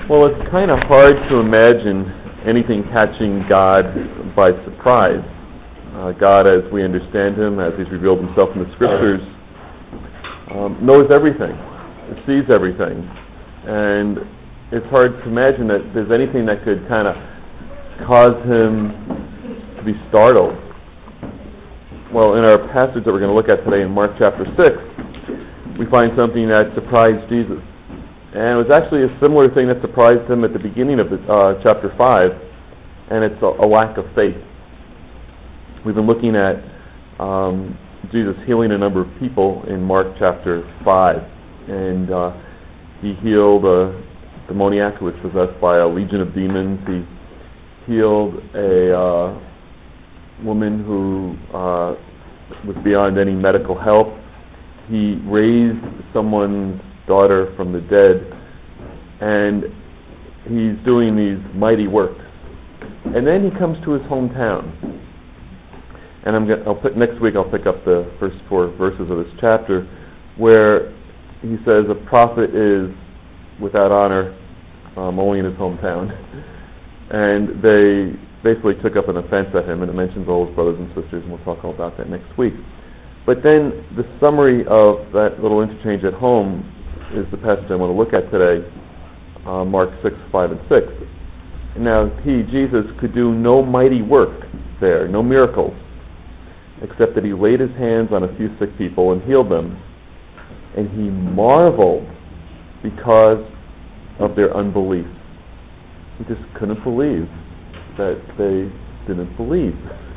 Well, it's kind of hard to imagine anything catching God by surprise. God, as we understand Him, as He's revealed Himself in the Scriptures, knows everything, sees everything, and it's hard to imagine that there's anything that could kind of cause Him to be startled. Well, in our passage that we're going to look at today in Mark chapter 6, we find something that surprised Jesus. And it was actually a similar thing that surprised Him at the beginning of chapter 5, and it's a lack of faith. We've been looking at Jesus healing a number of people in Mark chapter 5, and He healed a demoniac who was possessed by a legion of demons. He healed a woman who was beyond any medical help. He raised someone's daughter from the dead, and He's doing these mighty works. And then He comes to His hometown, and next week I'll pick up the first 4 verses of this chapter, where He says a prophet is without honor only in his hometown. And they basically took up an offense at Him, and it mentions all His brothers and sisters, and we'll talk all about that next week. But then the summary of that little interchange at home is the passage I want to look at today, Mark 6, 5, and 6. Now, He, Jesus, could do no mighty work there, no miracles, except that He laid His hands on a few sick people and healed them. And He marveled because of their unbelief. He just couldn't believe that they didn't believe.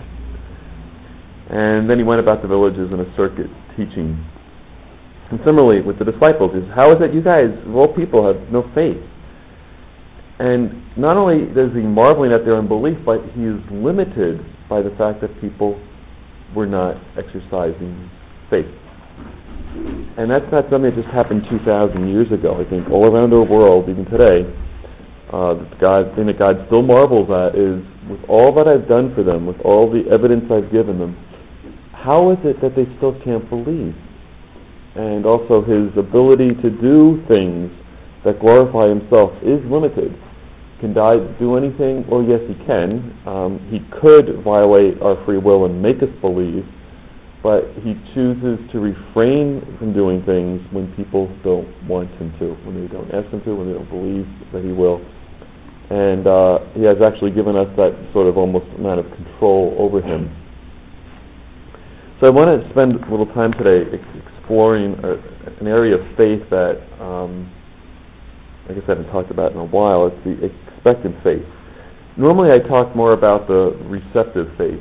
And then He went about the villages in a circuit teaching. And similarly with the disciples, how is it you guys, of all people, have no faith? And not only is He marveling at their unbelief, but He is limited by the fact that people were not exercising faith. And that's not something that just happened 2,000 years ago. I think all around our world, even today, the thing that God still marvels at is, with all that I've done for them, with all the evidence I've given them, how is it that they still can't believe? And also His ability to do things that glorify Himself is limited. Can God do anything? Well, yes, He can. He could violate our free will and make us believe, but He chooses to refrain from doing things when people don't want Him to, when they don't ask Him to, when they don't believe that He will. And He has actually given us that sort of almost amount of control over Him. So I want to spend a little time today exploring an area of faith that I guess I haven't talked about in a while. It's the expectant faith. Normally I talk more about the receptive faith.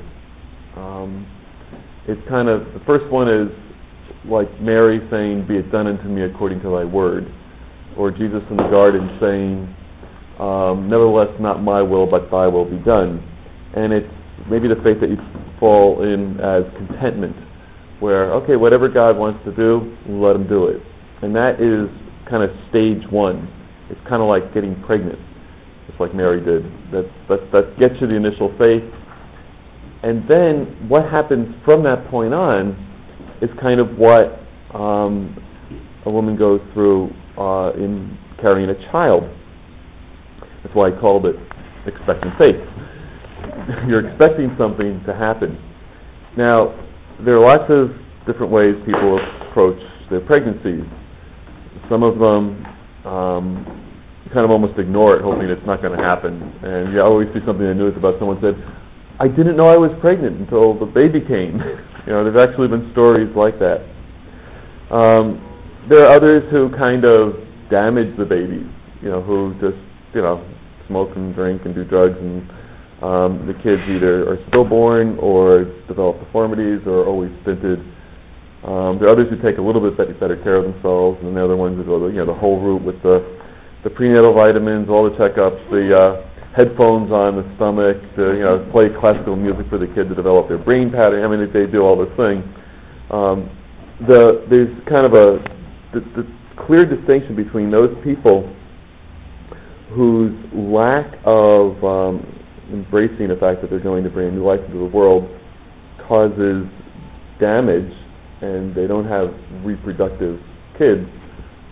It's kind of, the first one is like Mary saying, "Be it done unto me according to thy word," or Jesus in the garden saying, "Nevertheless, not my will, but thy will be done." And it's maybe the faith that you fall in as contentment, where, okay, whatever God wants to do, let Him do it. And that is kind of stage 1. It's kind of like getting pregnant, just like Mary did. That gets you the initial faith. And then what happens from that point on is kind of what a woman goes through in carrying a child. That's why I called it expectant faith. You're expecting something to happen. Now, there are lots of different ways people approach their pregnancies. Some of them kind of almost ignore it, hoping it's not going to happen. And you always see something in the news about someone said, "I didn't know I was pregnant until the baby came." There's actually been stories like that. There are others who kind of damage the babies, who just, smoke and drink and do drugs, and the kids either are stillborn or develop deformities or are always stinted. There are others who take a little bit better care of themselves, and the other ones who go the whole route with the prenatal vitamins, all the checkups, the headphones on the stomach, to play classical music for the kid to develop their brain pattern. I mean, they do all this thing. There's kind of the clear distinction between those people whose lack of embracing the fact that they're going to bring new life into the world causes damage, and they don't have reproductive kids,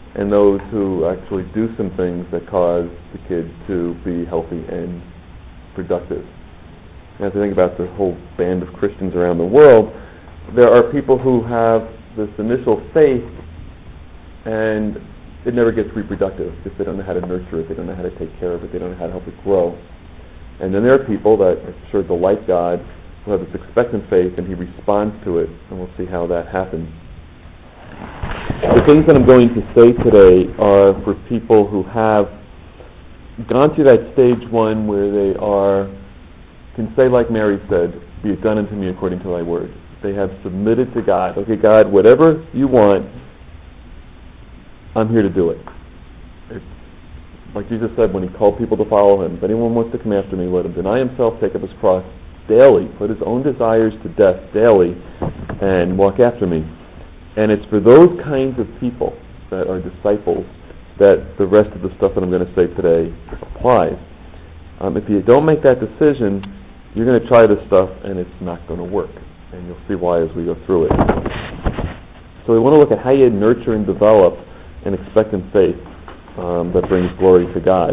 and those who actually do some things that cause the kids to be healthy and productive. As I think about the whole band of Christians around the world, there are people who have this initial faith and it never gets reproductive because they don't know how to nurture it, they don't know how to take care of it, they don't know how to help it grow. And then there are people that are sure delight God, who have this expectant faith, and He responds to it, and we'll see how that happens. The things that I'm going to say today are for people who have gone through that stage one where they can say like Mary said, "Be it done unto me according to thy word." They have submitted to God. Okay, God, whatever you want, I'm here to do it. It's like Jesus said when He called people to follow Him, if anyone wants to come after me, let him deny himself, take up his cross daily, put his own desires to death daily, and walk after me. And it's for those kinds of people that are disciples that the rest of the stuff that I'm going to say today applies. If you don't make that decision, you're going to try this stuff and it's not going to work. And you'll see why as we go through it. So we want to look at how you nurture and develop an expectant faith that brings glory to God.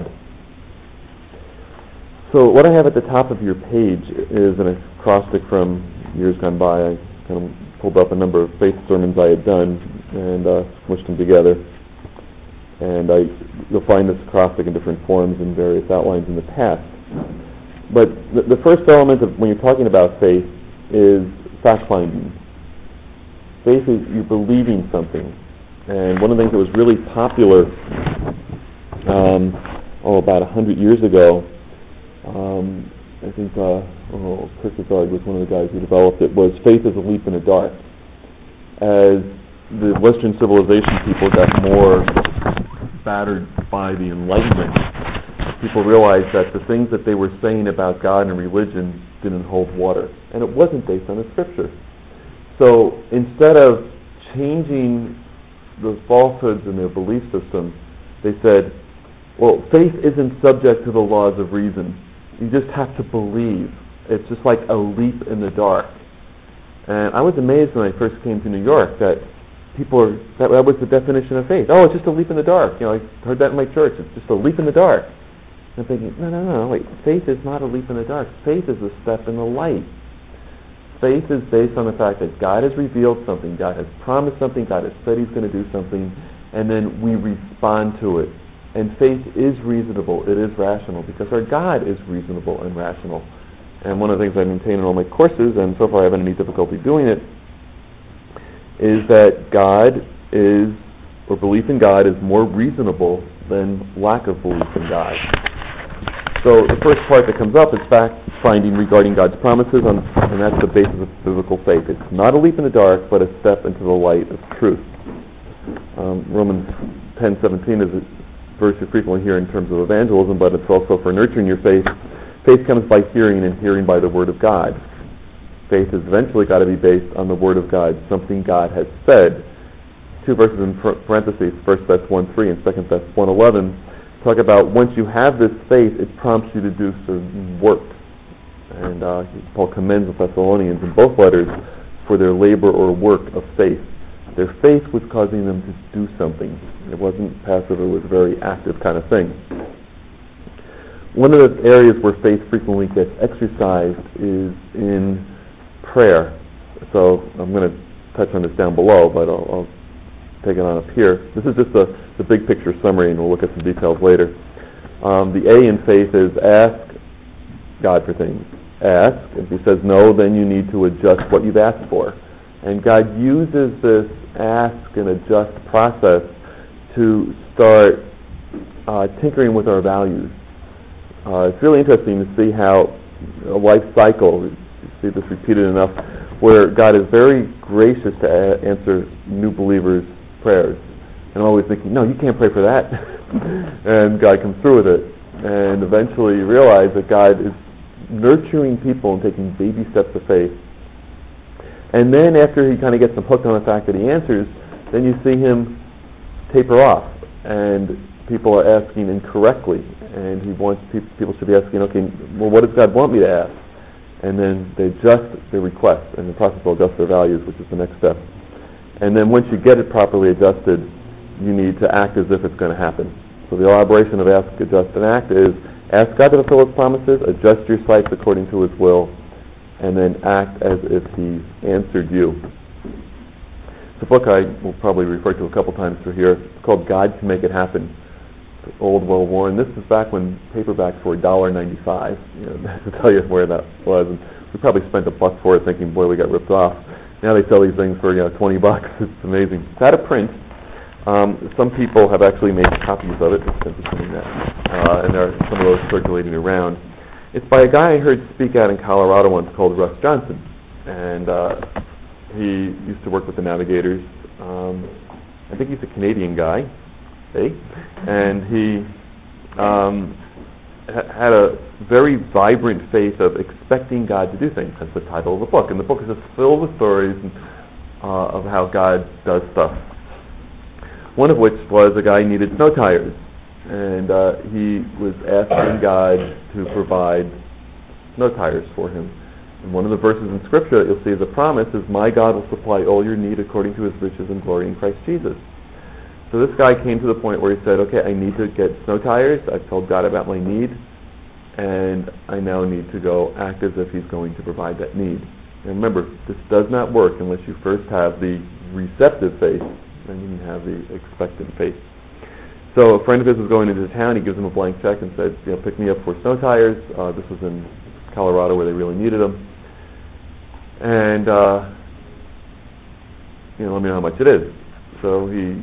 So what I have at the top of your page is an acrostic from years gone by. I kind of pulled up a number of faith sermons I had done and smushed them together. And you'll find this acrostic in different forms and various outlines in the past. But the first element of when you're talking about faith is fact-finding. Faith is you believing something. And one of the things that was really popular about 100 years ago, I think Kierkegaard was one of the guys who developed it, was faith is a leap in the dark. As the Western civilization people got more battered by the Enlightenment, people realized that the things that they were saying about God and religion didn't hold water. And it wasn't based on the Scripture. So instead of changing the falsehoods in their belief system, they said, well, faith isn't subject to the laws of reason. You just have to believe. It's just like a leap in the dark. And I was amazed when I first came to New York that that was the definition of faith. Oh, it's just a leap in the dark. I heard that in my church. It's just a leap in the dark. I'm thinking, no, wait. Faith is not a leap in the dark. Faith is a step in the light. Faith is based on the fact that God has revealed something, God has promised something, God has said He's going to do something, and then we respond to it. And faith is reasonable, it is rational, because our God is reasonable and rational. And one of the things I maintain in all my courses, and so far I haven't any difficulty doing it, is that belief in God is more reasonable than lack of belief in God. So the first part that comes up is fact-finding regarding God's promises, and that's the basis of biblical faith. It's not a leap in the dark, but a step into the light of truth. Romans 10:17 is a verse you frequently hear in terms of evangelism, but it's also for nurturing your faith. Faith comes by hearing, and hearing by the Word of God. Faith has eventually got to be based on the Word of God, something God has said. Two verses in parentheses, 1 Thess 1:3 and 2 Thess 1:11, talk about once you have this faith, it prompts you to do certain work. And Paul commends the Thessalonians in both letters for their labor or work of faith. Their faith was causing them to do something. It wasn't passive, it was a very active kind of thing. One of the areas where faith frequently gets exercised is in prayer. So I'm going to touch on this down below, but I'll take it on up here. This is just the big picture summary, and we'll look at some details later. The A in faith is ask God for things. Ask. If He says no, then you need to adjust what you've asked for. And God uses this ask and adjust process to start tinkering with our values. It's really interesting to see how a life cycle, you see this repeated enough, where God is very gracious to answer new believers' prayers. And I'm always thinking, no, you can't pray for that. And God comes through with it. And eventually you realize that God is nurturing people and taking baby steps of faith. And then after He kind of gets them hooked on the fact that He answers, then you see Him taper off. And people are asking incorrectly. And He wants people should be asking, okay, well, what does God want me to ask? And then they adjust their request, and the process will adjust their values, which is the next step. And then once you get it properly adjusted, you need to act as if it's going to happen. So the elaboration of ask, adjust, and act is ask God to fulfill His promises, adjust your sights according to His will, and then act as if He answered you. It's a book I will probably refer to a couple times through here. It's called God Can Make It Happen. It's old, well-worn. This is back when paperbacks were $1.95. To tell you where that was. And we probably spent $1 for it thinking, boy, we got ripped off. Now they sell these things for $20. It's amazing. It's out of print. Some people have actually made copies of it. It's interesting that. And there are some of those circulating around. It's by a guy I heard speak out in Colorado once called Russ Johnson. And he used to work with the Navigators. I think he's a Canadian guy. And he had a very vibrant faith of expecting God to do things. That's the title of the book. And the book is just filled with stories of how God does stuff. One of which was a guy who needed snow tires. And he was asking God to provide snow tires for him. And one of the verses in Scripture that you'll see as a promise is, my God will supply all your need according to His riches and glory in Christ Jesus. So this guy came to the point where he said, okay, I need to get snow tires. I've told God about my need. And I now need to go act as if He's going to provide that need. And remember, this does not work unless you first have the receptive faith. And you have the expectant faith. So a friend of his was going into town. He gives him a blank check and said, pick me up for snow tires. This was in Colorado where they really needed them. And, let me know how much it is. So he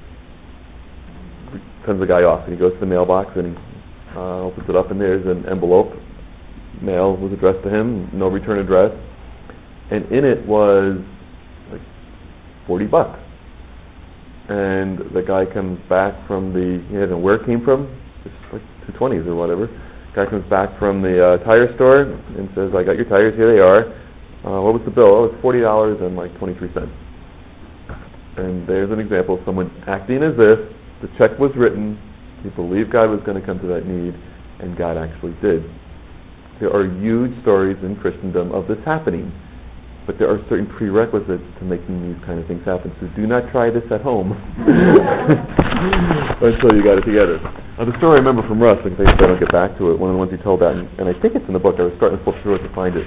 sends the guy off. And he goes to the mailbox and he opens it up, and there's an envelope. Mail was addressed to him, no return address. And in it was like $40. And the guy comes back from he doesn't know where it came from, just like 220s or whatever. Guy comes back from the tire store and says, I got your tires, here they are. What was the bill? Oh, it's $40 and like 23 cents. And there's an example of someone acting as if the check was written, he believed God was going to come to that need, and God actually did. There are huge stories in Christendom of this happening. But there are certain prerequisites to making these kind of things happen. So do not try this at home until you got it together. The story I remember from Russ, in case I don't get back to it, one of the ones he told that, and I think it's in the book. I was starting to flip through it to find it.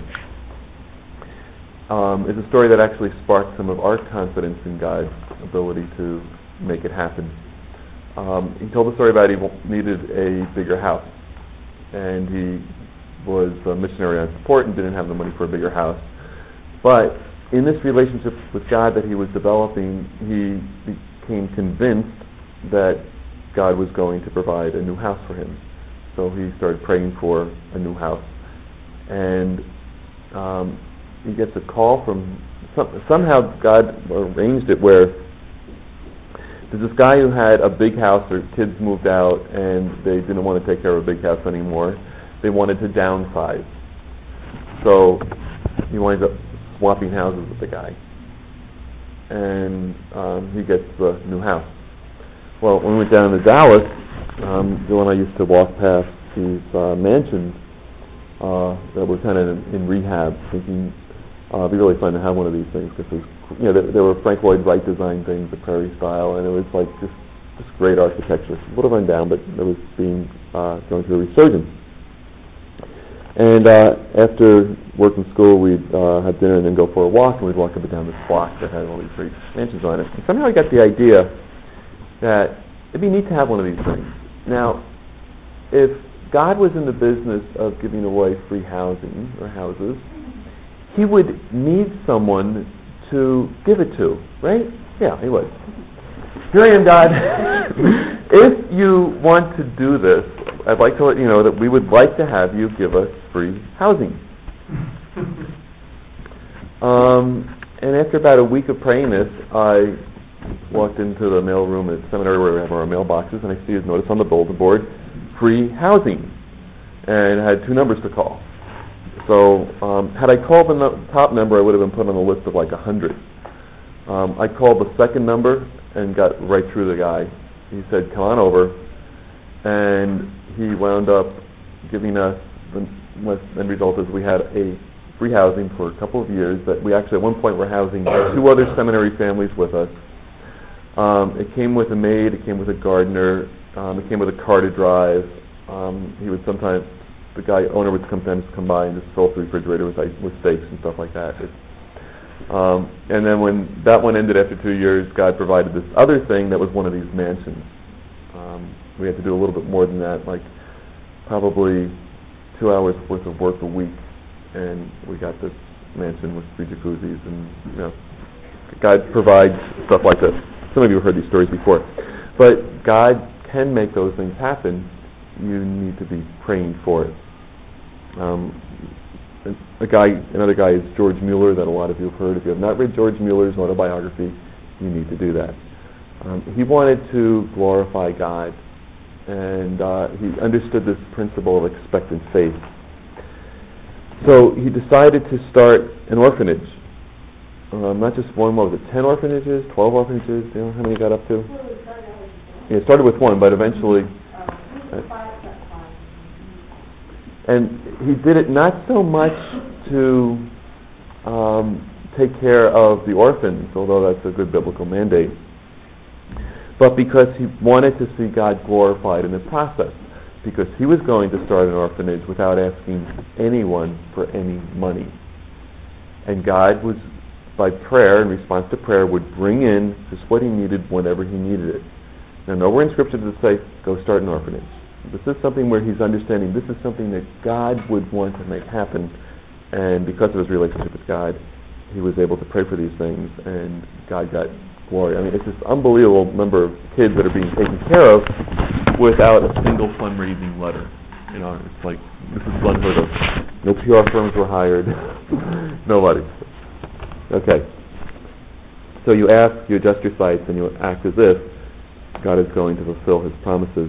Is a story that actually sparked some of our confidence in God's ability to make it happen. He told the story about he needed a bigger house. And he was a missionary on support and didn't have the money for a bigger house. But in this relationship with God that he was developing, he became convinced that God was going to provide a new house for him. So he started praying for a new house. And he gets a call from... somehow God arranged it where there's this guy who had a big house. Their kids moved out and they didn't want to take care of a big house anymore. They wanted to downsize. So he winds up swapping houses with the guy, and he gets the new house. Well, when we went down to Dallas, Bill and I used to walk past these mansions that were kind of in rehab, thinking it'd be really fun to have one of these things, because there were Frank Lloyd Wright designed things, the Prairie style, and it was like just great architecture. A little run down, but it was going through a resurgence. And after work in school, we'd have dinner and then go for a walk, and we'd walk up and down this block that had all these great mansions on it. And somehow I got the idea that it'd be neat to have one of these things. Now, if God was in the business of giving away free housing or houses, He would need someone to give it to, right? Yeah, He would. Here I am, God. If you want to do this, I'd like to let you know that we would like to have you give us free housing. And after about a week of praying this, I walked into the mail room at the seminary where we have our mailboxes, and I see his notice on the bulletin board, free housing. And I had 2 numbers to call. So had I called the top number, I would have been put on a list of like 100. I called the second number and got right through the guy. He said, come on over. And he wound up giving us, the end result is we had a free housing for a couple of years that we actually at one point were housing 2 other seminary families with us. It came with a maid, it came with a gardener, it came with a car to drive. He would sometimes, the owner would sometimes come by and just fill up the refrigerator with steaks and stuff like that. And then when that one ended after 2 years, God provided this other thing that was one of these mansions. We had to do a little bit more than that, like probably 2 hours worth of work a week, and we got this mansion with 3 jacuzzis, and God provides stuff like this. Some of you have heard these stories before, but God can make those things happen. You need to be praying for it. Another guy is George Mueller, that a lot of you have heard. If you have not read George Mueller's autobiography, you need to do that. He wanted to glorify God, and he understood this principle of expectant faith. So he decided to start an orphanage. Not just one, what was it, 10 orphanages, 12 orphanages? Do you know how many he got up to? Yeah, it started with one, but eventually... and he did it not so much to take care of the orphans, although that's a good biblical mandate, but because he wanted to see God glorified in the process, because he was going to start an orphanage without asking anyone for any money. And God was, by prayer, in response to prayer, would bring in just what he needed whenever he needed it. Now, nowhere in Scripture does it say, go start an orphanage. This is something where he's understanding this is something that God would want to make happen, and because of his relationship with God, he was able to pray for these things, and God got glory. I mean, it's this unbelievable number of kids that are being taken care of without a single fundraising letter. It's like, this is unheard of. No PR firms were hired. Nobody. Okay. So you ask, you adjust your sights, and you act as if God is going to fulfill his promises.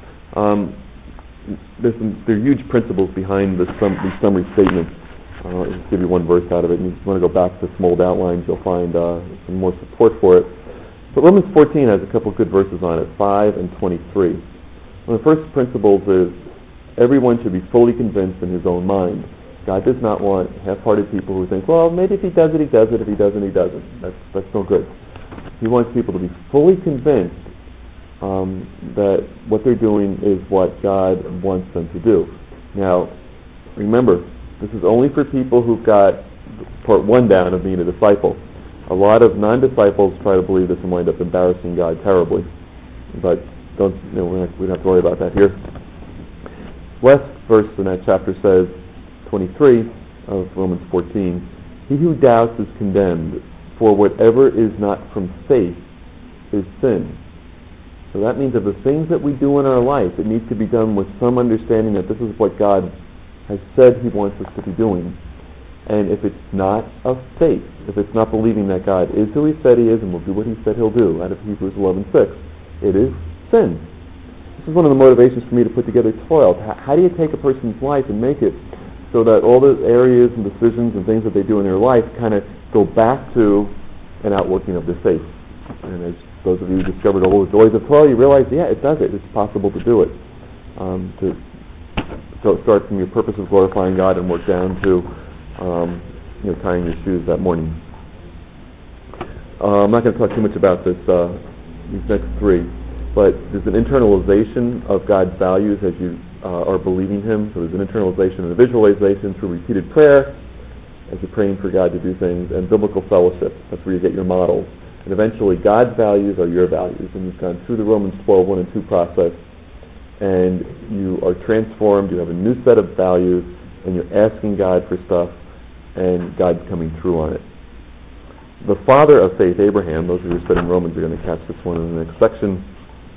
There are huge principles behind these summary statements. I'll just give you one verse out of it, and if you want to go back to some old outlines, you'll find some more support for it. But Romans 14 has a couple good verses on it, 5 and 23. One of the first principles is everyone should be fully convinced in his own mind. God does not want half-hearted people who think, well, maybe if he does it, he does it. If he doesn't, he doesn't. That's no good. He wants people to be fully convinced that what they're doing is what God wants them to do. Now, remember, this is only for people who've got part 1 down of being a disciple. A lot of non-disciples try to believe this and wind up embarrassing God terribly. But we don't have to worry about that here. Last verse in that chapter says, 23 of Romans 14, he who doubts is condemned, for whatever is not from faith is sin. So that means that the things that we do in our life, it needs to be done with some understanding that this is what God has said he wants us to be doing. And if it's not of faith, if it's not believing that God is who he said he is and will do what he said he'll do, out of Hebrews 11:6, it is sin. This is one of the motivations for me to put together Toil. How do you take a person's life and make it so that all the areas and decisions and things that they do in their life kind of go back to an outworking of their faith? And as those of you who discovered all the joys of Toil, you realize, yeah, it does it. It's possible to do it. So start from your purpose of glorifying God and work down to tying your shoes that morning. I'm not going to talk too much about these next 3, but there's an internalization of God's values as you are believing him. So there's an internalization and a visualization through repeated prayer as you're praying for God to do things, and biblical fellowship. That's where you get your models. And eventually God's values are your values. And you've gone through the Romans 12:1 and 2 process, and you are transformed, you have a new set of values, and you're asking God for stuff, and God's coming through on it. The father of faith, Abraham, those of you who study Romans are going to catch this one in the next section,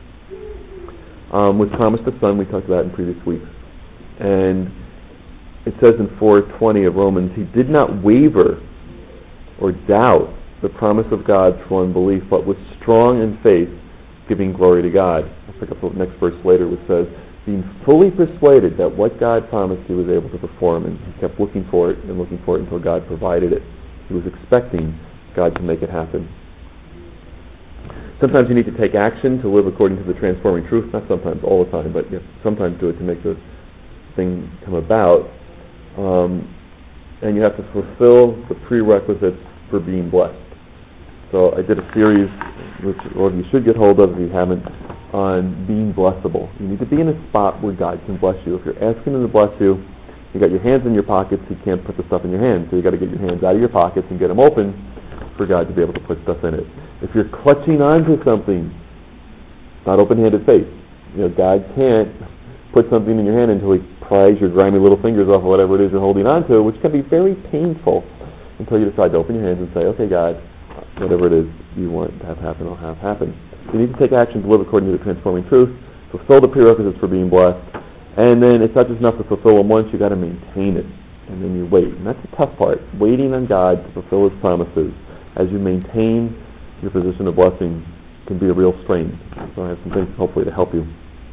was promised a son. We talked about it in previous weeks. And it says in 4:20 of Romans, he did not waver or doubt the promise of God through unbelief, but was strong in faith, giving glory to God. I'll pick up the next verse later, which says, being fully persuaded that what God promised he was able to perform, and he kept looking for it until God provided it. He was expecting God to make it happen. Sometimes you need to take action to live according to the transforming truth. Not sometimes, all the time, but you sometimes do it to make the thing come about. And you have to fulfill the prerequisites for being blessed. So I did a series, which or you should get hold of if you haven't, on being blessable. You need to be in a spot where God can bless you. If you're asking Him to bless you, you got your hands in your pockets, He can't put the stuff in your hands. So you got to get your hands out of your pockets and get them open for God to be able to put stuff in it. If you're clutching onto something, not open-handed faith. God can't put something in your hand until He pries your grimy little fingers off of whatever it is you're holding on to, which can be very painful until you decide to open your hands and say, okay, God, whatever it is you want to have happen, I'll have happen. You need to take action to live according to the transforming truth, fulfill the prerequisites for being blessed, and then it's not just enough to fulfill them once, you got to maintain it, and then you wait. And that's the tough part, waiting on God to fulfill His promises as you maintain your position of blessing can be a real strain. So I have some things hopefully to help you.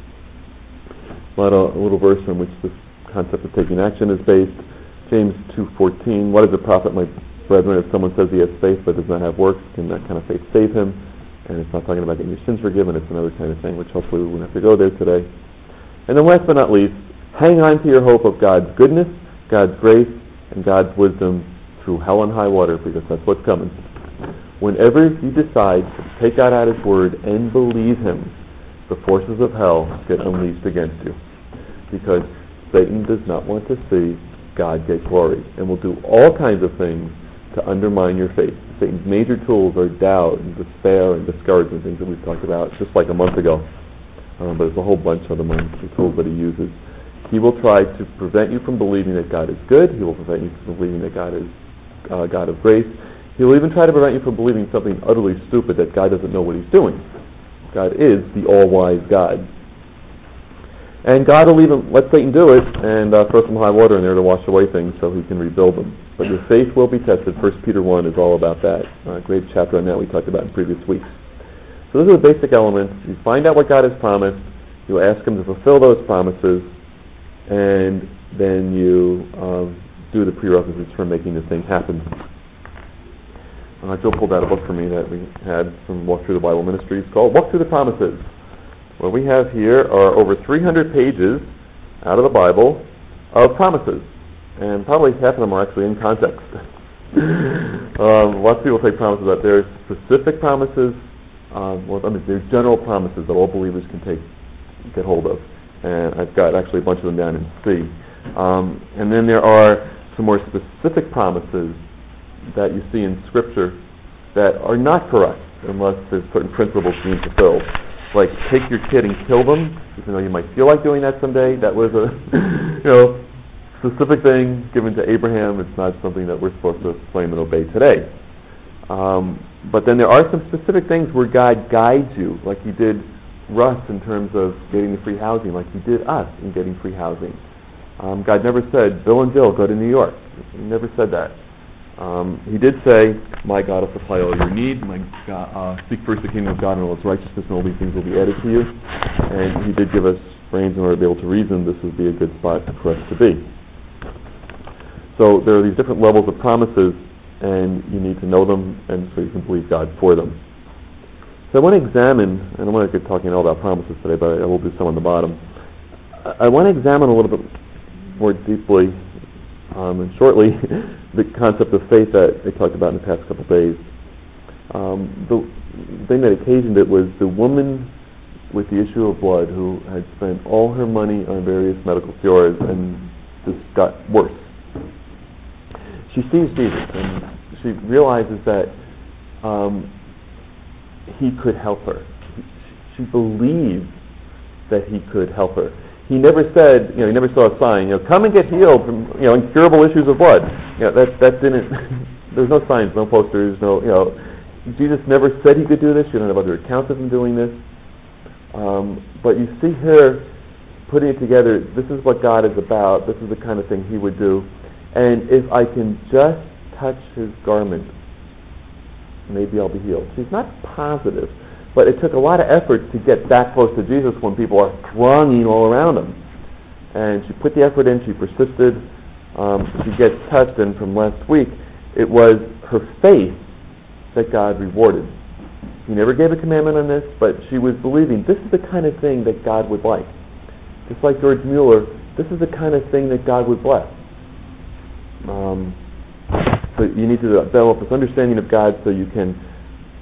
A little verse from which this concept of taking action is based. James 2:14, what does it profit, my brethren, if someone says he has faith but does not have works? Can that kind of faith save him? And it's not talking about getting your sins forgiven, it's another kind of thing, which hopefully we won't have to go there today. And then last but not least, hang on to your hope of God's goodness, God's grace, and God's wisdom through hell and high water, because that's what's coming. Whenever you decide to take God at His word and believe Him, the forces of hell get unleashed against you. Because Satan does not want to see God get glory, and will do all kinds of things to undermine your faith. Satan's major tools are doubt and despair and discouragement, things that we've talked about just like a month ago. But there's a whole bunch of them, the tools that he uses. He will try to prevent you from believing that God is good. He will prevent you from believing that God is God of grace. He will even try to prevent you from believing something utterly stupid, that God doesn't know what He's doing. God is the all-wise God. And God will even let Satan do it and throw some high water in there to wash away things so He can rebuild them. But your faith will be tested. 1 Peter 1 is all about that. Great chapter on that we talked about in previous weeks. So those are the basic elements. You find out what God has promised. You ask Him to fulfill those promises. And then you do the prerequisites for making the thing happen. Joe pulled out a book for me that we had from Walk Through the Bible Ministries called Walk Through the Promises. What we have here are over 300 pages out of the Bible of promises. And probably half of them are actually in context. Lots of people take promises that there's specific promises, there's general promises that all believers can get hold of. And I've got actually a bunch of them down in C. And then there are some more specific promises that you see in Scripture that are not correct unless there's certain principles being fulfilled. Like, take your kid and kill them, even though you might feel like doing that someday. That was a specific thing given to Abraham. It's not something that we're supposed to claim and obey today. But then there are some specific things where God guides you, like He did Russ in terms of getting the free housing, like He did us in getting free housing. God never said, Bill and Jill, go to New York. He never said that. He did say, my God will supply all your need. My God, seek first the kingdom of God and all His righteousness, and all these things will be added to you. And He did give us brains in order to be able to reason. This would be a good spot for us to be. So there are these different levels of promises, and you need to know them, and so you can believe God for them. So I want to examine, and I'm not going to be talking all about promises today, but I will do some on the bottom. I want to examine a little bit more deeply and shortly the concept of faith that I talked about in the past couple of days. The thing that occasioned it was the woman with the issue of blood who had spent all her money on various medical cures and just got worse. She sees Jesus and she realizes that He could help her. She believes that He could help her. He never said, He never saw a sign, come and get healed from, incurable issues of blood. That didn't, there's no signs, no posters, Jesus never said He could do this. You don't have other accounts of Him doing this. But you see her putting it together. This is what God is about. This is the kind of thing He would do. And if I can just touch His garment, maybe I'll be healed. She's not positive. But it took a lot of effort to get that close to Jesus when people are thronging all around Him. And she put the effort in, she persisted, she gets touched, and from last week, it was her faith that God rewarded. He never gave a commandment on this, but she was believing this is the kind of thing that God would like. Just like George Mueller, this is the kind of thing that God would bless. So you need to develop this understanding of God so you can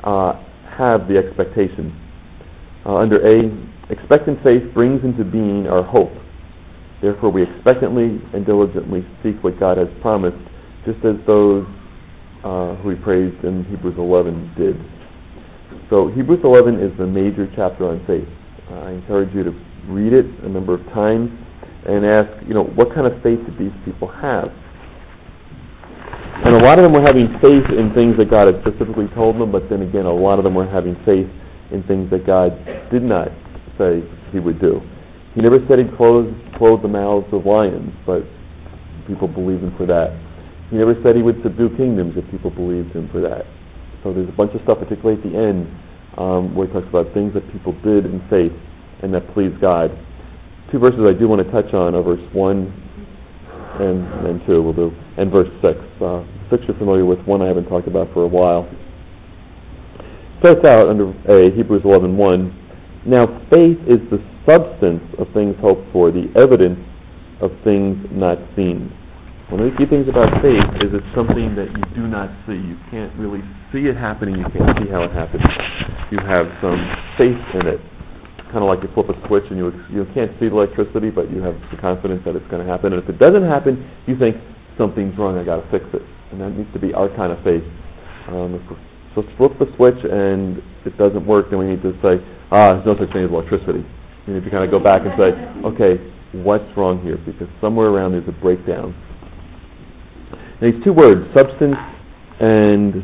have the expectation. Under A, expectant faith brings into being our hope. Therefore, we expectantly and diligently seek what God has promised, just as those who we praised in Hebrews 11 did. So Hebrews 11 is the major chapter on faith. I encourage you to read it a number of times and ask, what kind of faith did these people have? And a lot of them were having faith in things that God had specifically told them, but then again, a lot of them were having faith in things that God did not say he would do. He never said he'd close the mouths of lions, but people believed him for that. He never said he would subdue kingdoms, if people believed him for that. So there's a bunch of stuff, particularly at the end, where he talks about things that people did in faith and that pleased God. Two verses I do want to touch on are verse 1 and 2 we'll do, and verse 6. 6 you're familiar with, 1 I haven't talked about for a while. Starts out under Hebrews 11:1. Now faith is the substance of things hoped for, the evidence of things not seen. One of the key things about faith is it's something that you do not see. You can't really see it happening. You can't see how it happens. You have some faith in it. Kind of like you flip a switch and you can't see the electricity, but you have the confidence that it's going to happen. And if it doesn't happen, you think something's wrong. I got to fix it. And that needs to be our kind of faith. If we're supposed to flip the switch and it doesn't work, then we need to say, there's no such thing as electricity. You need to kind of go back and say, okay, what's wrong here? Because somewhere around there's a breakdown. And these two words, substance and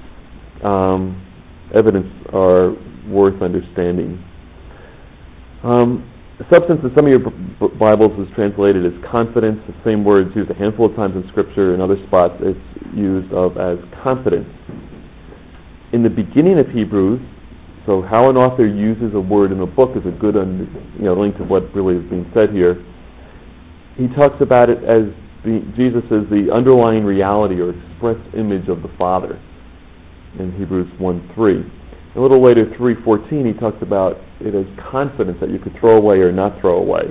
evidence, are worth understanding. Substance in some of your Bibles is translated as confidence. The same word is used a handful of times in Scripture. In other spots it's used as confidence. In the beginning of Hebrews, so how an author uses a word in a book is a good link to what really is being said here. He talks about it as Jesus is the underlying reality or express image of the Father in Hebrews 1:3. A little later, 3:14, he talks about it as confidence that you could throw away or not throw away.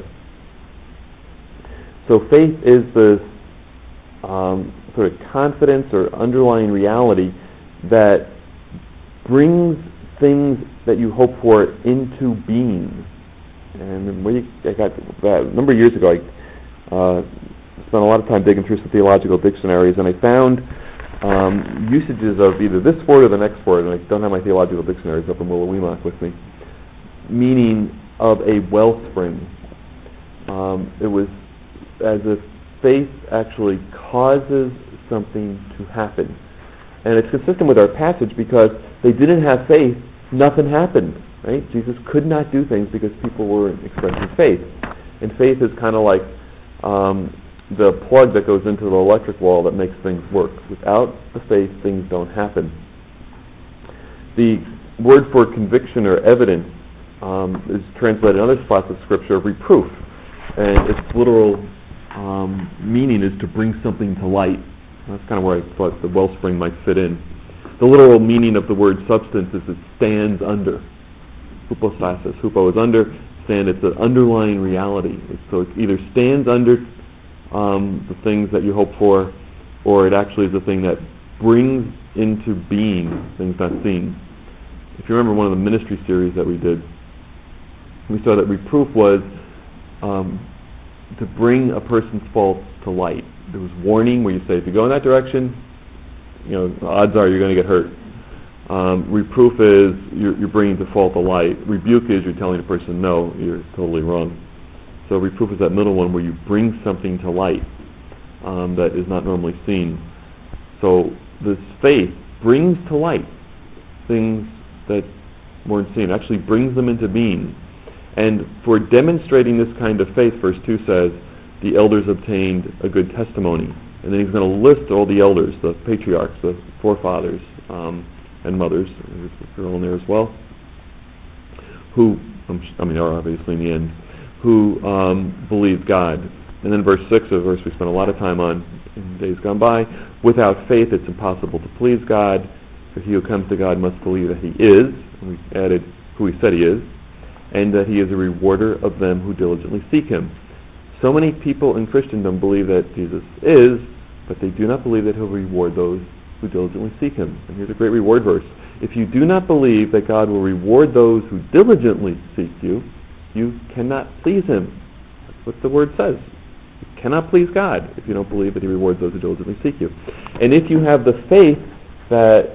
So faith is this sort of confidence or underlying reality that brings things that you hope for into being. And I got a number of years ago, I spent a lot of time digging through some theological dictionaries, and I found usages of either this word or the next word, and I don't have my theological dictionaries up in Willowweemock with me, meaning of a wellspring. It was as if faith actually causes something to happen. And it's consistent with our passage because they didn't have faith, nothing happened. Right? Jesus could not do things because people weren't expressing faith. And faith is kind of like the plug that goes into the electric wall that makes things work. Without the faith, things don't happen. The word for conviction or evidence is translated in other spots of Scripture, reproof. And its literal meaning is to bring something to light. That's kind of where I thought the wellspring might fit in. The literal meaning of the word substance is it stands under. Hypostasis. Hupo is under, stand, it's an underlying reality. So it either stands under the things that you hope for, or it actually is the thing that brings into being things not seen. If you remember one of the ministry series that we did, we saw that reproof was to bring a person's fault to light. There was warning where you say, if you go in that direction, odds are you're going to get hurt. Reproof is you're bringing to fault to light. Rebuke is you're telling a person, no, you're totally wrong. So reproof is that middle one where you bring something to light that is not normally seen. So this faith brings to light things that weren't seen. It actually brings them into being. And for demonstrating this kind of faith, verse 2 says, the elders obtained a good testimony. And then he's going to list all the elders, the patriarchs, the forefathers, and mothers, they're all in there as well, who, are obviously in the end, who believed God. And then verse 6, a verse we spent a lot of time on in days gone by, without faith it's impossible to please God, for he who comes to God must believe that he is, and we added who he said he is, and that he is a rewarder of them who diligently seek him. So many people in Christendom believe that Jesus is, but they do not believe that he'll reward those who diligently seek Him. And here's a great reward verse. If you do not believe that God will reward those who diligently seek you, you cannot please Him. That's what the word says. You cannot please God if you don't believe that He rewards those who diligently seek you. And if you have the faith that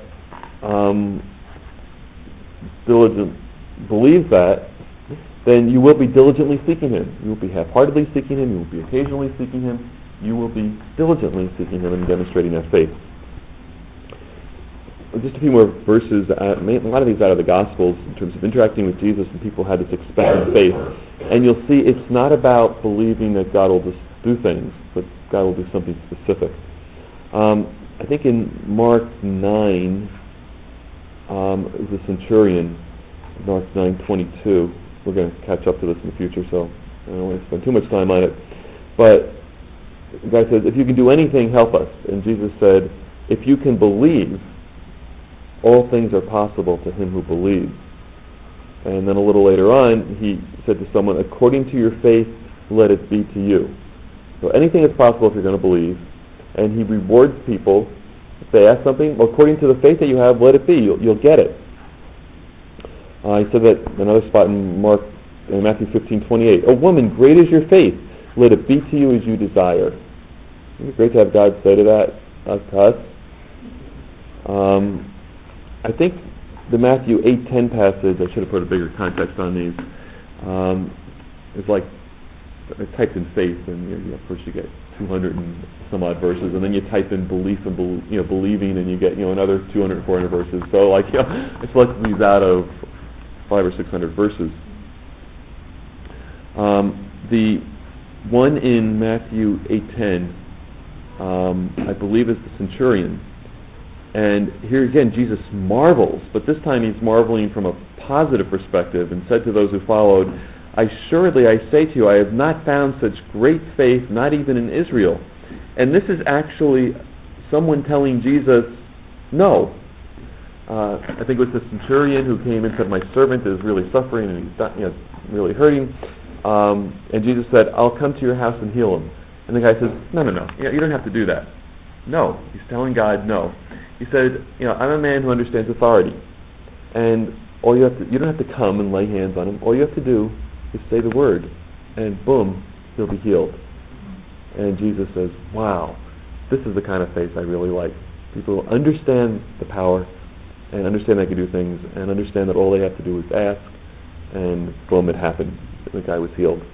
believes that, then you will be diligently seeking Him. You will be half-heartedly seeking Him. You will be occasionally seeking Him. You will be diligently seeking Him and demonstrating that faith. Just a few more verses, a lot of these out of the Gospels, in terms of interacting with Jesus, and people had this expectant faith. And you'll see it's not about believing that God will just do things, but God will do something specific. I think in Mark 9, the centurion, Mark 9:22. We're going to catch up to this in the future, so I don't want to spend too much time on it. But the guy says, if you can do anything, help us. And Jesus said, if you can believe, all things are possible to him who believes. And then a little later on, he said to someone, according to your faith, let it be to you. So anything is possible if you're going to believe. And he rewards people. If they ask something, well, according to the faith that you have, let it be. You'll get it. He said that in another spot in Matthew 15:28. A woman, great is your faith. Let it be to you as you desire. Isn't it great to have God say to that, to us? I think the Matthew 8:10 passage, I should have put a bigger context on these, is like, I typed in faith, and of course you get 200 and some odd verses, and then you type in belief and believing, and you get another 200, 400 verses. So I selected these out of 500 or 600 verses. The one in Matthew 8:10, I believe, is the centurion. And here again, Jesus marvels, but this time he's marveling from a positive perspective, and said to those who followed, assuredly I say to you, I have not found such great faith, not even in Israel. And this is actually someone telling Jesus, no. I think it was the centurion who came and said, my servant is really suffering and he's really hurting. And Jesus said, I'll come to your house and heal him. And the guy says, no. You don't have to do that. No. He's telling God no. He said, I'm a man who understands authority. And you don't have to come and lay hands on him. All you have to do is say the word. And boom, he'll be healed. And Jesus says, wow, this is the kind of faith I really like. People understand the power and understand they can do things and understand that all they have to do is ask, and boom, it happened. The guy was healed.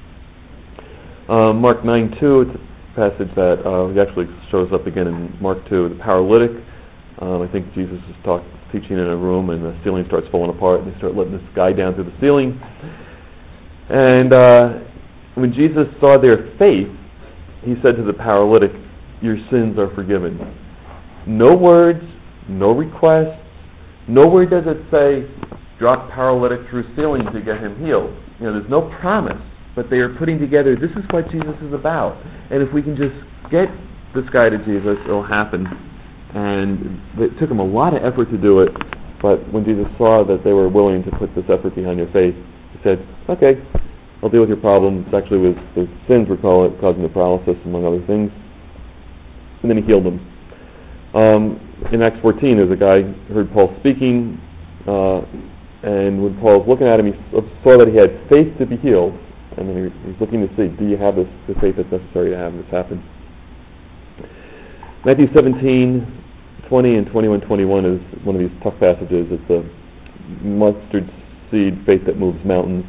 Mark 9:2, it's a passage that actually shows up again in Mark 2, the paralytic. I think Jesus is teaching in a room, and the ceiling starts falling apart, and they start letting this guy down through the ceiling. And when Jesus saw their faith, he said to the paralytic, your sins are forgiven. No words, no requests. Nowhere does it say, drop paralytic through ceiling to get him healed. There's no promise, but they are putting together, this is what Jesus is about. And if we can just get this guy to Jesus, it'll happen. And it took him a lot of effort to do it, but when Jesus saw that they were willing to put this effort behind their faith, he said, okay, I'll deal with your problem. It's actually the sins were causing the paralysis, among other things. And then he healed them. In Acts 14, there's a guy who heard Paul speaking, and when Paul was looking at him, he saw that he had faith to be healed, and then he's looking to see, do you have the faith that's necessary to have this happen? Matthew 17:20 and 21:21 is one of these tough passages. It's a mustard seed faith that moves mountains.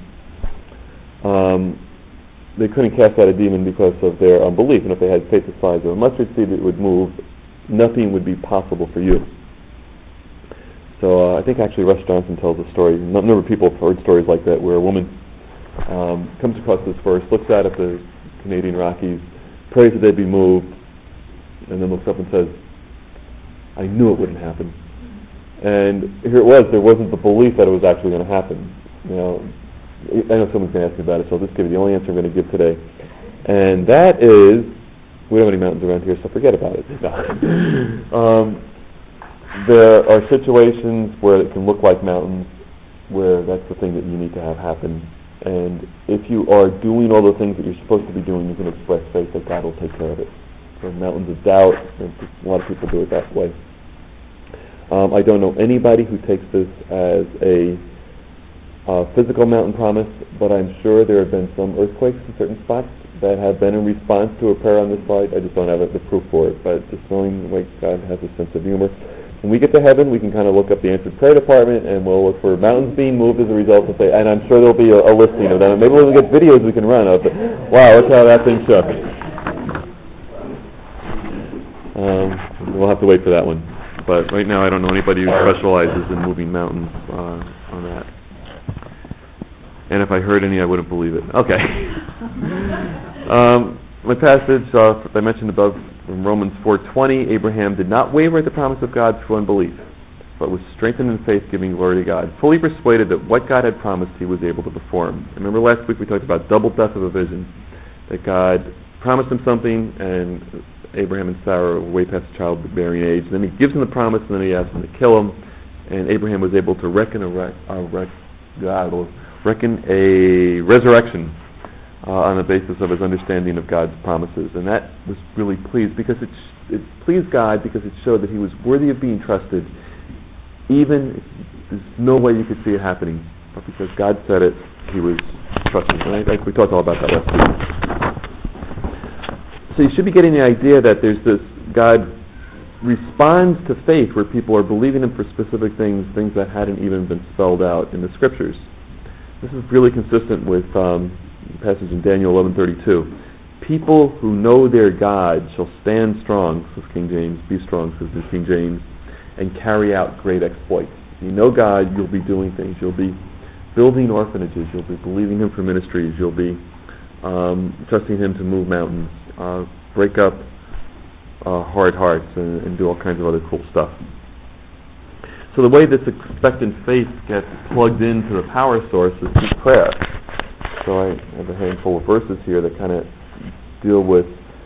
They couldn't cast out a demon because of their unbelief, and if they had faith the size of a mustard seed, it would move. Nothing would be possible for you. So I think actually Russ Johnson tells a story. A number of people have heard stories like that, where a woman comes across this verse, looks out at the Canadian Rockies, prays that they'd be moved, and then looks up and says, I knew it wouldn't happen. And here it was, there wasn't the belief that it was actually going to happen. I know someone's going to ask me about it, so I'll just give you the only answer I'm going to give today. And that is, we don't have any mountains around here, so forget about it. There are situations where it can look like mountains, where that's the thing that you need to have happen. And if you are doing all the things that you're supposed to be doing, you can express faith that God will take care of it. So mountains of doubt, and a lot of people do it that way. I don't know anybody who takes this as a physical mountain promise, but I'm sure there have been some earthquakes in certain spots that have been in response to a prayer on this slide. I just don't have the proof for it, but just knowing the way God has a sense of humor. When we get to heaven, we can kind of look up the answered prayer department, and we'll look for mountains being moved as a result of it, and I'm sure there'll be a listing of them. Maybe we'll get videos we can run of it. Wow, look how that thing shook. We'll have to wait for that one. But right now I don't know anybody who specializes in moving mountains on that. And if I heard any, I wouldn't believe it. Okay. My passage I mentioned above from Romans 4:20, Abraham did not waver at the promise of God through unbelief, but was strengthened in faith, giving glory to God, fully persuaded that what God had promised he was able to perform. Remember last week we talked about double death of a vision, that God promised him something, and Abraham and Sarah were way past childbearing age. And then he gives him the promise, and then he asks him to kill him, and Abraham was able to reckon a resurrection on the basis of his understanding of God's promises. And that was really pleased because it pleased God because it showed that he was worthy of being trusted, even if there's no way you could see it happening. But because God said it, he was trusted. And we talked all about that last week. So you should be getting the idea that there's this, God responds to faith where people are believing him for specific things that hadn't even been spelled out in the scriptures. This is really consistent with the passage in Daniel 11:32. People who know their God shall stand strong, says King James, be strong, says the King James, and carry out great exploits. If you know God, you'll be doing things. You'll be building orphanages. You'll be believing him for ministries. You'll be trusting him to move mountains, break up hard hearts, and do all kinds of other cool stuff. So the way this expectant faith gets plugged into the power source is through prayer. So I have a handful of verses here that kind of deal with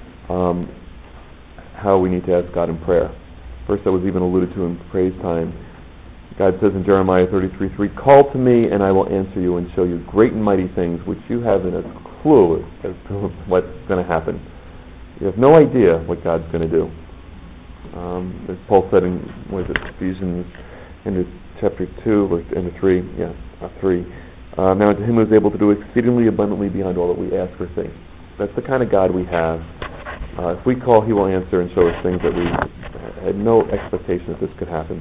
how we need to ask God in prayer. First, that was even alluded to in praise time. God says in Jeremiah 33:3, "Call to me, and I will answer you and show you great and mighty things which you haven't a clue as to what's going to happen." You have no idea what God's going to do. As Paul said in Ephesians into chapter 2, verse 3. Now to him who is able to do exceedingly abundantly beyond all that we ask or think. That's the kind of God we have. If we call, he will answer and show us things that we had no expectation that this could happen.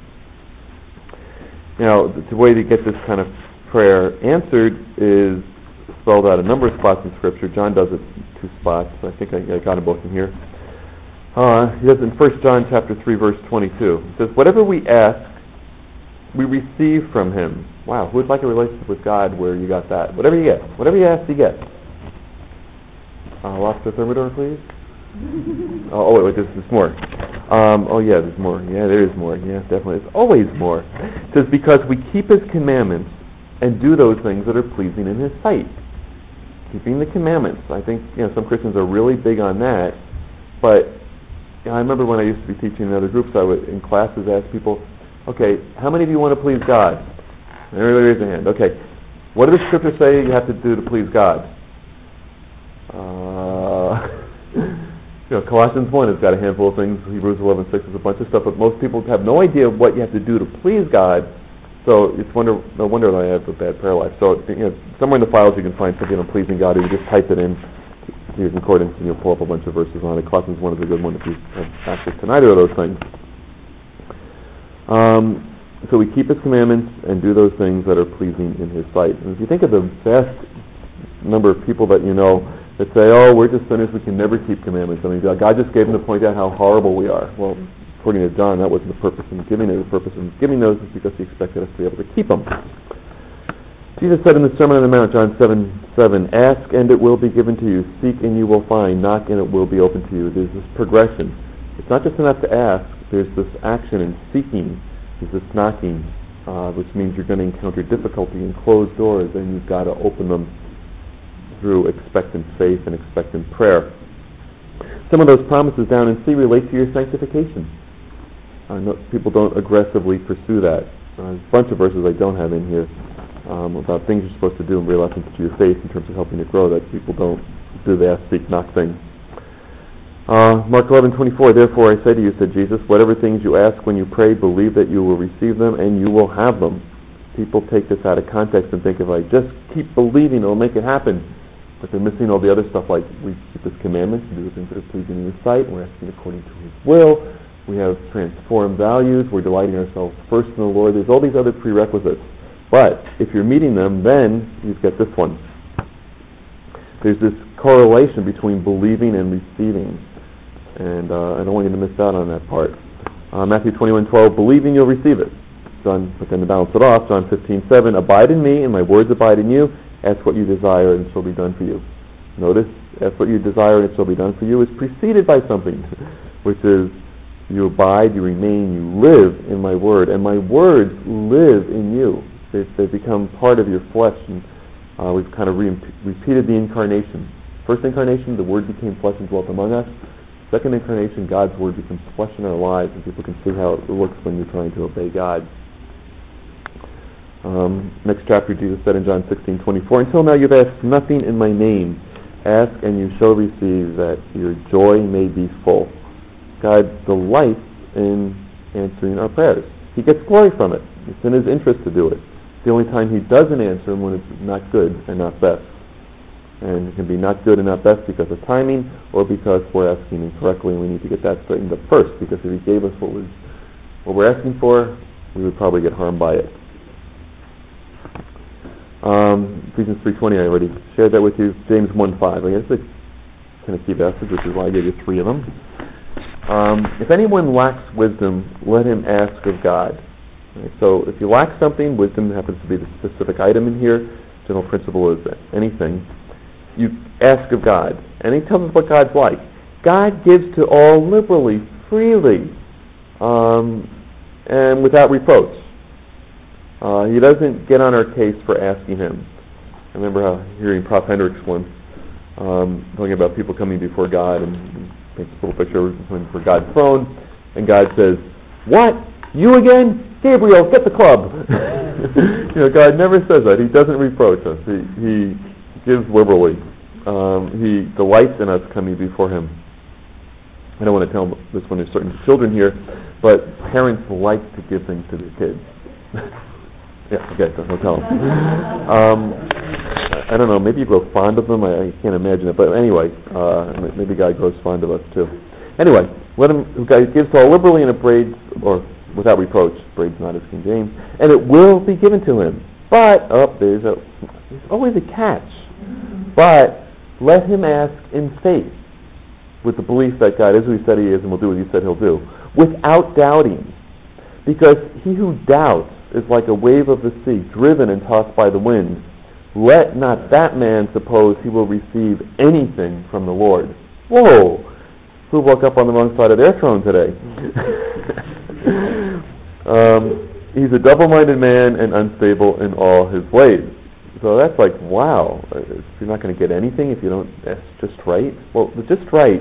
Now, the way to get this kind of prayer answered is spelled out a number of spots in Scripture. John does it in 2 spots. I think I got them both in here. He does it in 1 John chapter 3, verse 22. It says, "Whatever we ask, we receive from him." Wow, who would like a relationship with God where you got that? Whatever you get. Whatever you ask, you get. Lost the thermidor, please. Wait, there's more. There's more. Yeah, there is more. Yeah, definitely. There's always more. It says, because we keep his commandments and do those things that are pleasing in his sight. Keeping the commandments. I think some Christians are really big on that. But I remember when I used to be teaching in other groups, I would, in classes, ask people, okay, how many of you want to please God? And everybody raise their hand. Okay, what do the scriptures say you have to do to please God? Colossians 1 has got a handful of things. Hebrews 11:6 is a bunch of stuff, but most people have no idea what you have to do to please God. So it's no wonder that I have a bad prayer life. So somewhere in the files you can find something on pleasing God, or you just type it in to your concordance and you'll pull up a bunch of verses on it. Colossians 1 is a good one if you have access to neither of those things. So we keep his commandments and do those things that are pleasing in his sight. And if you think of the vast number of people that you know that say, "Oh, we're just sinners, we can never keep commandments." I mean, God just gave them to point out how horrible we are. Well, according to John, that wasn't the purpose in giving it. The purpose in giving those is because he expected us to be able to keep them. Jesus said in the Sermon on the Mount, John 7:7, "Ask and it will be given to you. Seek and you will find. Knock and it will be open to you." There's this progression. It's not just enough to ask. There's this action in seeking. There's this knocking, which means you're going to encounter difficulty and closed doors, and you've got to open them through expectant faith and expectant prayer. Some of those promises down in C relate to your sanctification. People don't aggressively pursue that. There's a bunch of verses I don't have in here about things you're supposed to do in relation to your faith in terms of helping it grow that people don't do the ask, seek, knock thing. Mark 11:24, therefore I say to you, said Jesus, whatever things you ask when you pray, believe that you will receive them and you will have them. People take this out of context and think if I just keep believing, it'll make it happen. But they're missing all the other stuff, like we keep His commandments, we do the things that are pleasing in His sight, we're acting according to His will, we have transformed values, we're delighting ourselves first in the Lord. There's all these other prerequisites. But if you're meeting them, then you've got this one. There's this correlation between believing and receiving. And I don't want you to miss out on that part. Matthew 21:12, believing you'll receive it. But then to balance it off, John 15:7, abide in me and my words abide in you. Ask what you desire and it shall be done for you. Notice, ask what you desire and it shall be done for you is preceded by something, which is you abide, you remain, you live in my word, and my words live in you. They become part of your flesh, and we've kind of repeated the incarnation. First incarnation, the Word became flesh and dwelt among us. Second incarnation, God's Word becomes flesh in our lives, and people can see how it looks when you're trying to obey God. Next chapter, Jesus said in John 16:24, until now you've asked nothing in my name. Ask and you shall receive, that your joy may be full. God delights in answering our prayers. He gets glory from it. It's in His interest to do it. The only time He doesn't answer them when it's not good and not best. And it can be not good and not best because of timing or because we're asking incorrectly, and we need to get that straightened up first, because if He gave us what we're asking for, we would probably get harmed by it. Ephesians 3:20, I already shared that with you. James 1:5. I guess it's kind of key passage, which is why I gave you 3 of them. If anyone lacks wisdom, let him ask of God. Right, so if you lack something, wisdom happens to be the specific item in here. General principle is that anything. You ask of God. And He tells us what God's like. God gives to all liberally, freely, and without reproach. He doesn't get on our case for asking Him. I remember hearing Prof. Hendricks once talking about people coming before God, and paints this little picture of coming before God's throne, and God says, "What? You again? Gabriel, get the club." God never says that. He doesn't reproach us. He gives liberally. He delights in us coming before Him. I don't want to tell this one to certain children here, but parents like to give things to their kids. Yeah, okay, so I'll tell them. I don't know, maybe you grow fond of them. I can't imagine it. But anyway, maybe God grows fond of us too. Anyway, God gives all liberally and upbraids, or without reproach, upbraids not as King James, and it will be given to him. But, there's always a catch. But let him ask in faith, with the belief that God is who He said He is and will do what He said He'll do, without doubting. Because he who doubts is like a wave of the sea, driven and tossed by the wind. Let not that man suppose he will receive anything from the Lord. Whoa! Who woke up on the wrong side of their throne today? He's a double-minded man and unstable in all his ways. So that's like, wow. You're not going to get anything if you don't ask just right? Well, the just right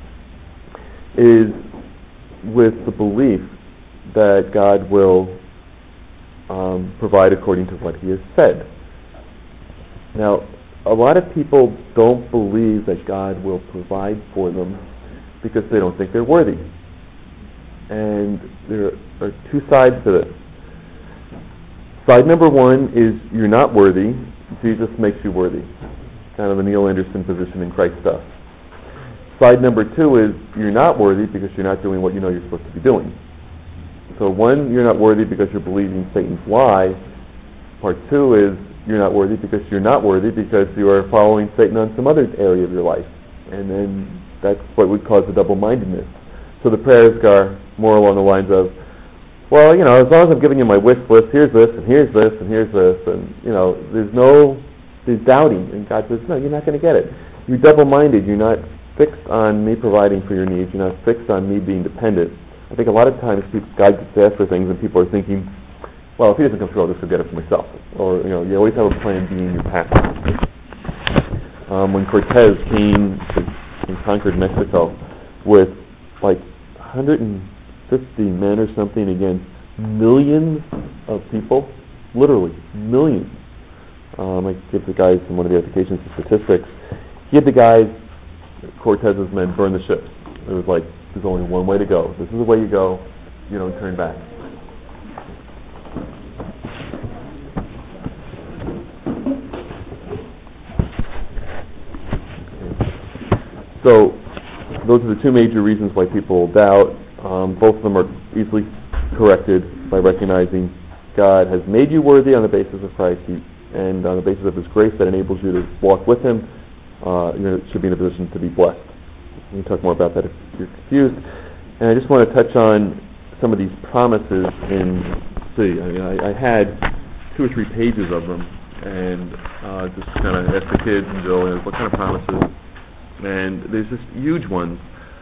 is with the belief that God will provide according to what He has said. Now, a lot of people don't believe that God will provide for them because they don't think they're worthy. And there are 2 sides to this. Side number 1 is you're not worthy. Jesus makes you worthy. Kind of the Neil Anderson position in Christ stuff. Side number 2 is you're not worthy because you're not doing what you know you're supposed to be doing. So 1, you're not worthy because you're believing Satan's lie. Part 2 is you're not worthy because you're not worthy because you are following Satan on some other area of your life. And then that's what would cause the double-mindedness. So the prayers are more along the lines of, well, as long as I'm giving you my wish list, here's this, and here's this, and here's this, and, there's doubting. And God says, no, you're not going to get it. You're double-minded. You're not fixed on me providing for your needs. You're not fixed on me being dependent. I think a lot of times God gets asked for things and people are thinking, well, if He doesn't come through, I'll just go get it for myself. Or, you always have a plan B in your path. When Cortez came and conquered Mexico with like 150 men or something against millions of people, literally millions. I give the guys in one of the applications the statistics. He had the guys, Cortez's men, burn the ships. It was like, there's only one way to go. This is the way you go. You don't turn back. So, those are the two major reasons why people doubt. Both of them are easily corrected by recognizing God has made you worthy on the basis of Christ, and on the basis of His grace that enables you to walk with Him. You should be in a position to be blessed. We can talk more about that if you're confused. And I just want to touch on some of these promises in C. I had 2 or 3 pages of them, and just kind of asked the kids and Joe, what kind of promises? And there's just huge ones.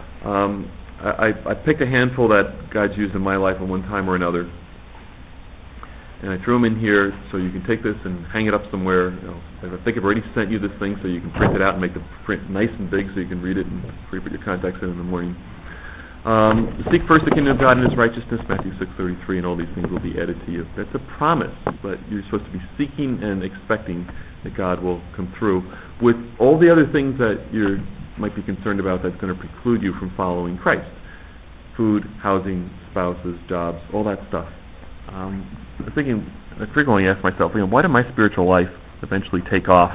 I picked a handful that God's used in my life at one time or another, and I threw them in here so you can take this and hang it up somewhere. I think I've already sent you this thing so you can print it out and make the print nice and big so you can read it and before you put your contacts in the morning. Seek first the kingdom of God and His righteousness, Matthew 6:33, and all these things will be added to you. That's a promise, but you're supposed to be seeking and expecting that God will come through with all the other things that you might be concerned about that's going to preclude you from following Christ. Food, housing, spouses, jobs, all that stuff. I frequently ask myself, why did my spiritual life eventually take off?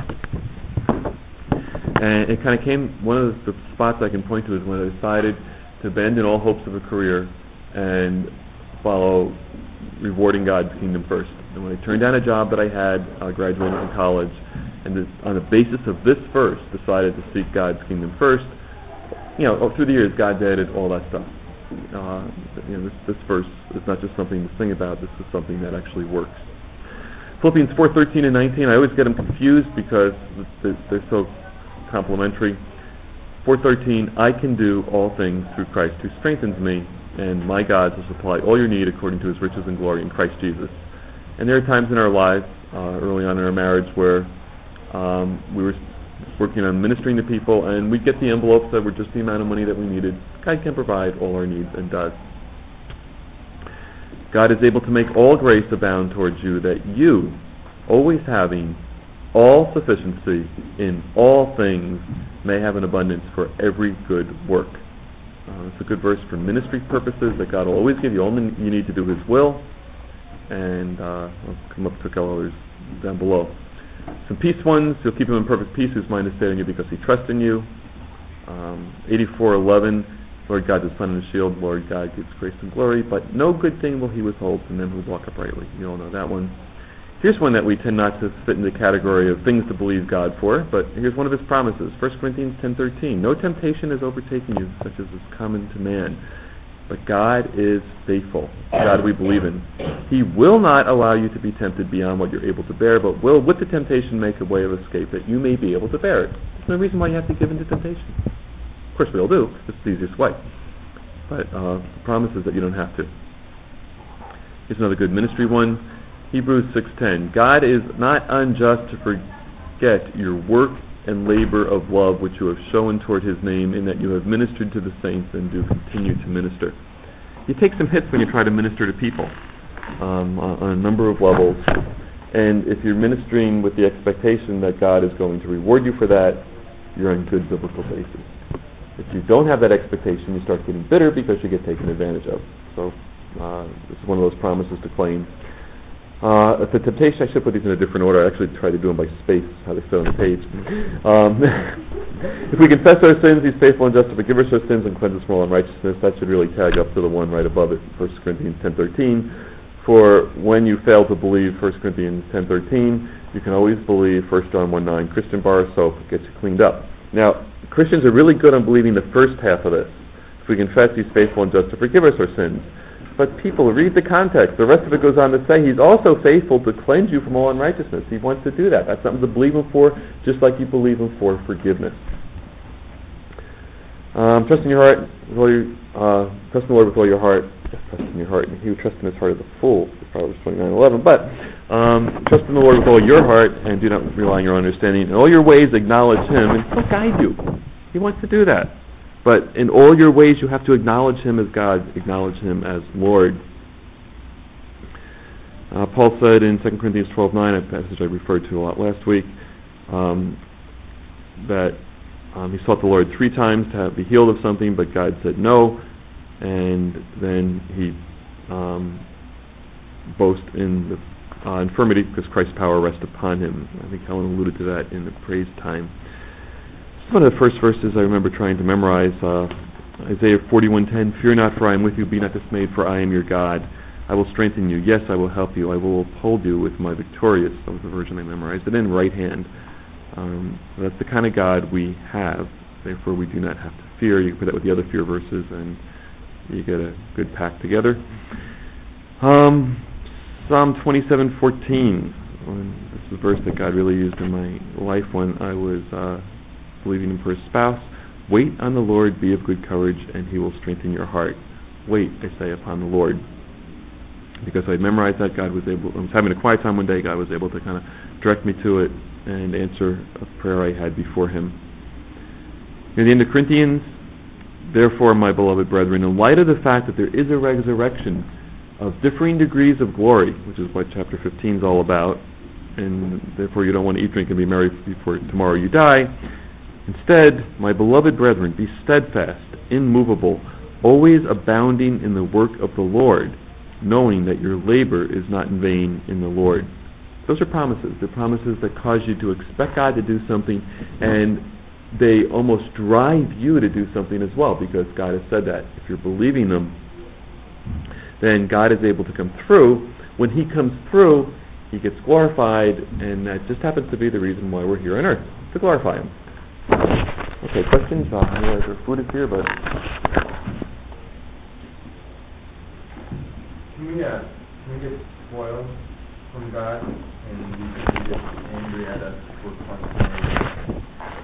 And it kind of came, one of the spots I can point to is when I decided to abandon all hopes of a career and follow rewarding God's kingdom first. And when I turned down a job that I had graduating from college, and on the basis of this verse, decided to seek God's kingdom first, through the years, God's added all that stuff. This verse is not just something to sing about. This is something that actually works. Philippians 4:13 and 19. I always get them confused because they're so complementary. 4:13. I can do all things through Christ who strengthens me, and my God will supply all your need according to His riches and glory in Christ Jesus. And there are times in our lives, early on in our marriage, where we were working on ministering to people, and we'd get the envelopes that were just the amount of money that we needed. God can provide all our needs and does. God is able to make all grace abound towards you, that you, always having all sufficiency in all things, may have an abundance for every good work. It's a good verse for ministry purposes, that God will always give you all you need to do His will. And I'll come up to a couple others down below. Some peace ones, He'll keep him in perfect peace whose mind is stayed on you because he trusts in you. 84:11, Lord God, the sun and the shield, Lord God gives grace and glory, but no good thing will He withhold from them who walk uprightly. You all know that one. Here's one that we tend not to fit in the category of things to believe God for, but here's one of His promises, 1 Corinthians 10:13. No temptation has overtaken you, such as is common to man. But God is faithful. God we believe in. He will not allow you to be tempted beyond what you're able to bear, but will, with the temptation, make a way of escape that you may be able to bear it. There's no reason why you have to give in to temptation. Of course we all do. It's the easiest way. But the promise is that you don't have to. Here's another good ministry one. Hebrews 6:10. God is not unjust to forget your work and labor of love which you have shown toward His name, in that you have ministered to the saints and do continue to minister. You take some hits when you try to minister to people on a number of levels, and if you're ministering with the expectation that God is going to reward you for that, you're on good biblical basis. If you don't have that expectation, you start getting bitter because you get taken advantage of. So this is one of those promises to claim. The temptation, I should put these in a different order. I actually tried to do them by space, how they fit on the page. If we confess our sins, He's faithful and just to forgive us our sins and cleanse us from all unrighteousness. That should really tag up to the one right above it, 1 Corinthians 10:13. For when you fail to believe 1 Corinthians 10:13, you can always believe 1 John 1:9. Christian bar of soap gets you cleaned up. Now, Christians are really good on believing the first half of this. If we confess, He's faithful and just to forgive us our sins. But people, read the context. The rest of it goes on to say He's also faithful to cleanse you from all unrighteousness. He wants to do that. That's something to believe Him for, just like you believe Him for forgiveness. Trust in your heart, trust in the Lord with all your heart. Just trust in your heart. And he who trusts in his heart is a fool. It's Proverbs 29:11. But trust in the Lord with all your heart, and do not rely on your own understanding. In all your ways, acknowledge Him, and He'll guide you. He wants to do that. But in all your ways, you have to acknowledge Him as God, acknowledge Him as Lord. Paul said in 2 Corinthians 12:9, a passage I referred to a lot last week, that he sought the Lord 3 times to be healed of something, but God said no, and then he boasts in the infirmity because Christ's power rests upon him. I think Helen alluded to that in the praise time. It's one of the first verses I remember trying to memorize, Isaiah 41:10, "Fear not, for I am with you. Be not dismayed, for I am your God. I will strengthen you. Yes, I will help you. I will uphold you with my victorious." That was the version I memorized. And then right hand. That's the kind of God we have. Therefore, we do not have to fear. You can put that with the other fear verses, and you get a good pack together. Psalm 27:14. This is a verse that God really used in my life when I was believing Him for a spouse. "Wait on the Lord, be of good courage, and He will strengthen your heart." Wait, I say, upon the Lord. Because I'd memorized that, I was having a quiet time one day, God was able to kind of direct me to it and answer a prayer I had before Him. Near the end of Corinthians, "Therefore, my beloved brethren, in light of the fact that there is a resurrection of differing degrees of glory," which is what chapter 15 is all about, and therefore you don't want to eat, drink, and be merry before tomorrow you die. "Instead, my beloved brethren, be steadfast, immovable, always abounding in the work of the Lord, knowing that your labor is not in vain in the Lord." Those are promises. They're promises that cause you to expect God to do something, and they almost drive you to do something as well, because God has said that. If you're believing them, then God is able to come through. When He comes through, He gets glorified, and that just happens to be the reason why we're here on earth, to glorify Him. Okay, questions? I realize our food is here, but... Can we get spoiled from God, and we get angry at us for constantly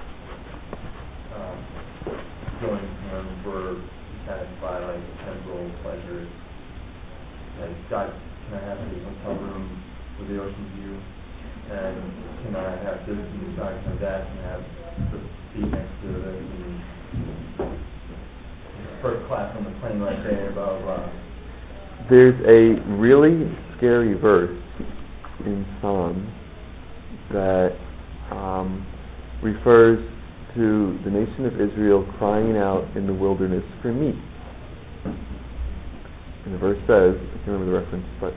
we're satisfied like temporal pleasures? Like, God, can I have a hotel room with the ocean view? And can I have this and God can have that, and have the seat next to this, and first class on the plane right there, blah, blah, blah. There's a really scary verse in Psalms that refers to the nation of Israel crying out in the wilderness for meat. And the verse says, I can't remember the reference, but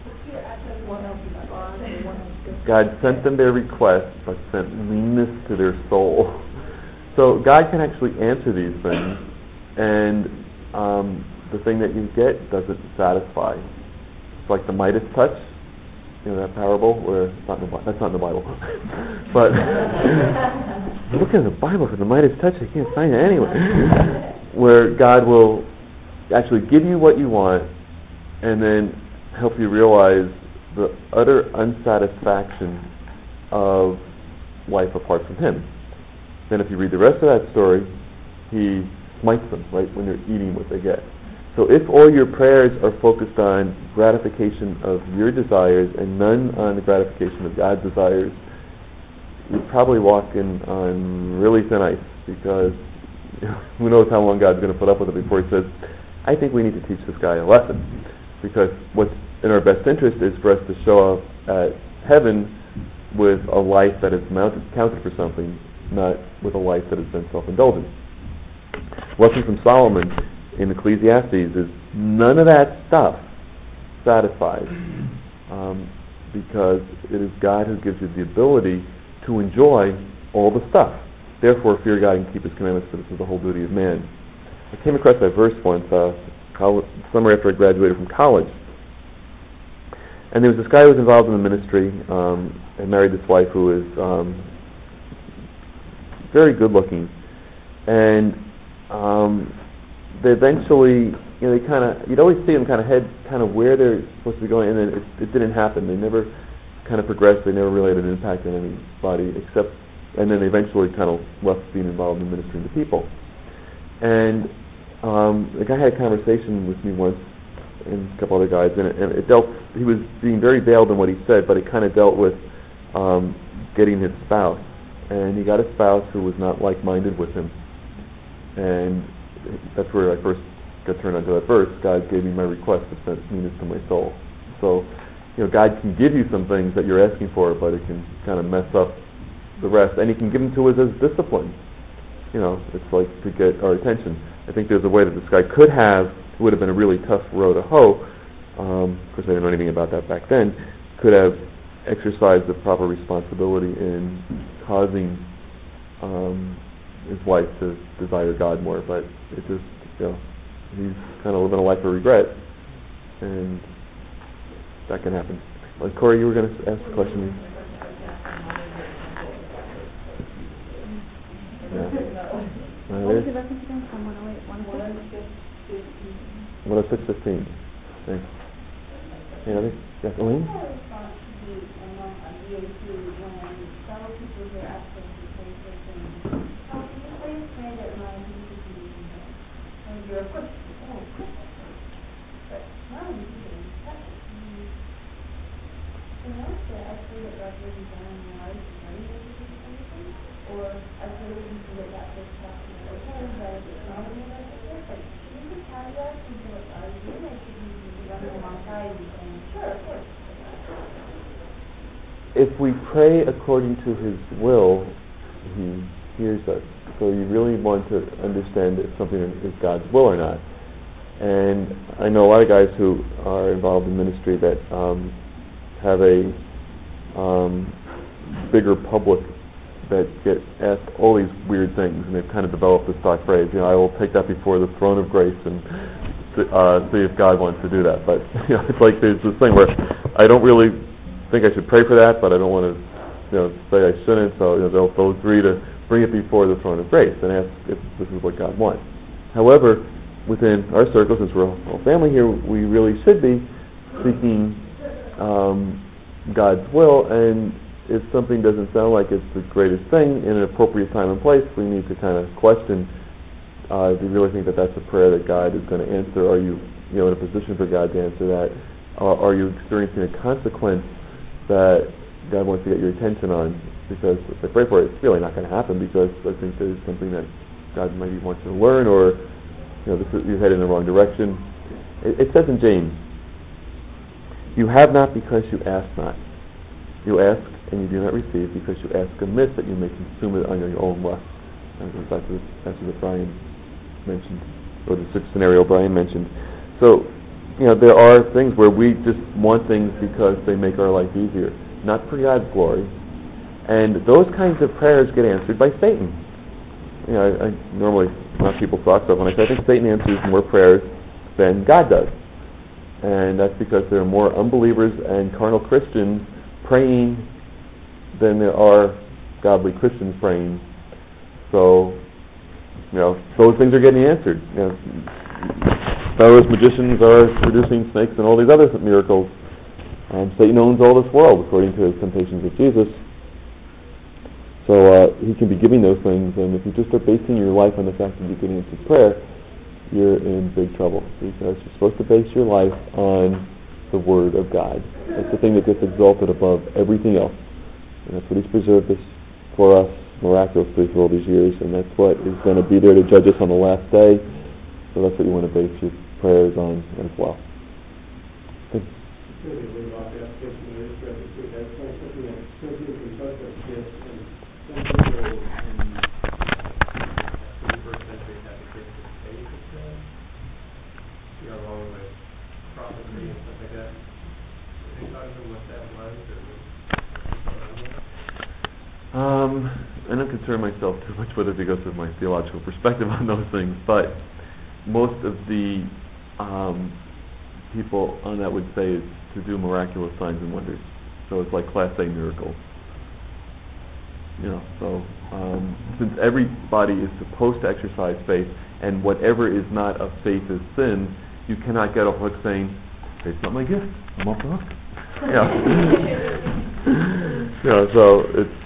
God sent them their request, but sent leanness to their soul. So God can actually answer these things, and the thing that you get doesn't satisfy. It's like the Midas touch, you know that parable where that's not in the Bible, but I'm looking at the Bible for the Midas touch. I can't find it anywhere. Where God will actually give you what you want, and then help you realize the utter unsatisfaction of life apart from Him. Then if you read the rest of that story, He smites them right when they're eating what they get. So if all your prayers are focused on gratification of your desires and none on the gratification of God's desires, you're probably walking on really thin ice, because who knows how long God's going to put up with it before He says, I think we need to teach this guy a lesson. Because what's in our best interest is for us to show up at heaven with a life that is counted for something, not with a life that has been self-indulgent. Lesson from Solomon in Ecclesiastes is none of that stuff satisfies, because it is God who gives you the ability to enjoy all the stuff. Therefore, fear God and keep His commandments, for this is the whole duty of man. I came across that verse once, summer after I graduated from college. And there was this guy who was involved in the ministry, and married this wife who was very good looking. And they eventually, they you'd always see them head where they're supposed to be going, and then it didn't happen. They never progressed. They never really had an impact on anybody, and then they eventually left being involved in ministering to people. And the guy had a conversation with me once, and a couple other guys, and he was being very veiled in what he said, but it dealt with getting his spouse. And he got a spouse who was not like-minded with him. And that's where I first got turned onto that verse. God gave me my request to send meanness to my soul. So, God can give you some things that you're asking for, but it can mess up the rest. And He can give them to us as discipline. it's like to get our attention. I think there's a way that this guy could have, it would have been a really tough row to hoe, of course I didn't know anything about that back then, could have exercised the proper responsibility in causing his wife to desire God more, but it just, he's kind of living a life of regret, and that can happen. Corey, you were going to ask a question. Yeah. What was the reference again? From 108, 106:15. Thanks. Yeah, Elaine? If we pray according to His will, He hears us. So you really want to understand if something is God's will or not. And I know a lot of guys who are involved in ministry that have a bigger public that get asked all these weird things, and they've kind of developed this stock phrase, I will take that before the throne of grace and see if God wants to do that. But it's like there's this thing where I don't really think I should pray for that, but I don't want to say I shouldn't, so they'll agree to bring it before the throne of grace and ask if this is what God wants. However, within our circle, since we're all family here, we really should be seeking God's will, and if something doesn't sound like it's the greatest thing in an appropriate time and place, we need to kind of question, do you really think that that's a prayer that God is going to answer? Are you in a position for God to answer that? Are you experiencing a consequence that God wants to get your attention on? Because if I pray for it, it's really not going to happen, because I think there's something that God maybe wants you to learn, or you're headed in the wrong direction. It says in James, you have not because you ask not. You ask and you do not receive because you ask amiss that you may consume it on your own lust. And that's what Brian mentioned, or the sixth scenario Brian mentioned. So, there are things where we just want things because they make our life easier, not for God's glory. And those kinds of prayers get answered by Satan. I normally, not people talk, but when I say I think Satan answers more prayers than God does. And that's because there are more unbelievers and carnal Christians praying than there are godly Christians praying. So, those things are getting answered. Pharaoh's magicians are producing snakes and all these other miracles. Satan owns all this world, according to his temptations of Jesus. So he can be giving those things, and if you just are basing your life on the fact that you're getting answered prayer, you're in big trouble, because you're supposed to base your life on the Word of God. It's the thing that gets exalted above everything else. And that's what He's preserved this for us miraculously for all these years, and that's what is going to be there to judge us on the last day. So that's what you want to base your prayers on as well. I don't concern myself too much with it because of my theological perspective on those things, but most of the people on that would say it's to do miraculous signs and wonders. So it's like Class A miracles. Since everybody is supposed to exercise faith, and whatever is not of faith is sin, you cannot get off hook saying, faith's not my gift, I'm off the hook. So it's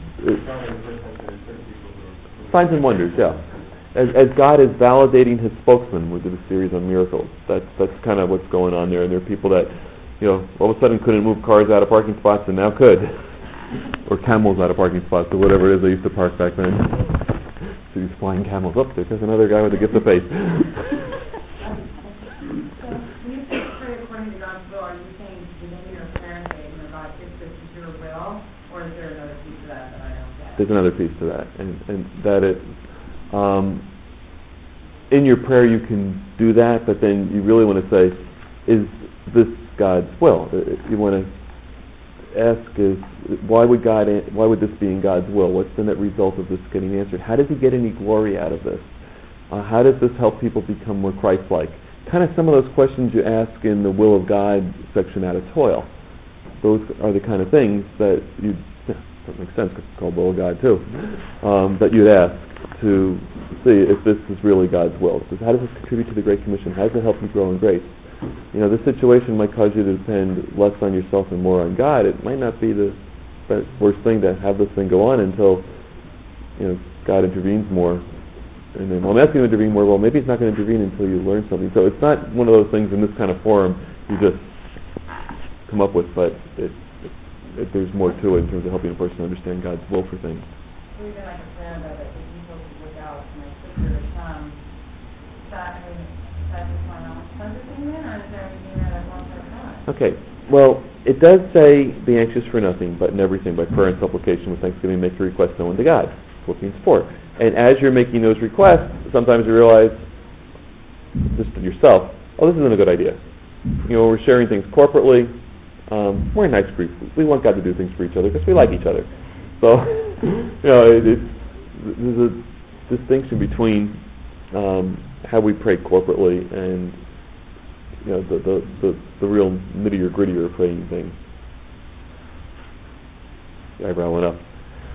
signs and wonders, As God is validating His spokesman with a series of miracles. That's kind of what's going on there. And there are people that, all of a sudden couldn't move cars out of parking spots and now could. Or camels out of parking spots, or whatever it is they used to park back then. So these flying camels. Up there's another guy with a gift of faith. So, when you say pray according to God's will, are you saying within your prayer statement about if this is your will, or is there another piece to that I don't get? There's another piece to that, and that is, in your prayer you can do that, but then you really want to say, is this God's will? You want to ask, why would this be in God's will? What's the net result of this getting answered? How does He get any glory out of this? How does this help people become more Christ-like? Kind of some of those questions you ask in the Will of God section out of Toil. Those are the kind of things that that makes sense because it's called Will of God too, that you'd ask to see if this is really God's will. So how does this contribute to the Great Commission? How does it help you grow in grace? This situation might cause you to depend less on yourself and more on God. It might not be the worst thing to have this thing go on until God intervenes more. And then, I'm asking Him to intervene more. Well, maybe He's not going to intervene until you learn something. So it's not one of those things in this kind of forum you just come up with, but there's more to it in terms of helping a person understand God's will for things. Even like a prayer that if people look out my sister to come, that is my own husband, or is there anything that I want to come? Okay. Well, it does say, be anxious for nothing, but in everything, by prayer and supplication with thanksgiving, make your requests known to God. Philippians 4. And as you're making those requests, sometimes you realize, just to yourself, this isn't a good idea. We're sharing things corporately. We're a nice group. We want God to do things for each other because we like each other. So, there's a distinction between how we pray corporately and the real nittier grittier praying things. The eyebrow went up.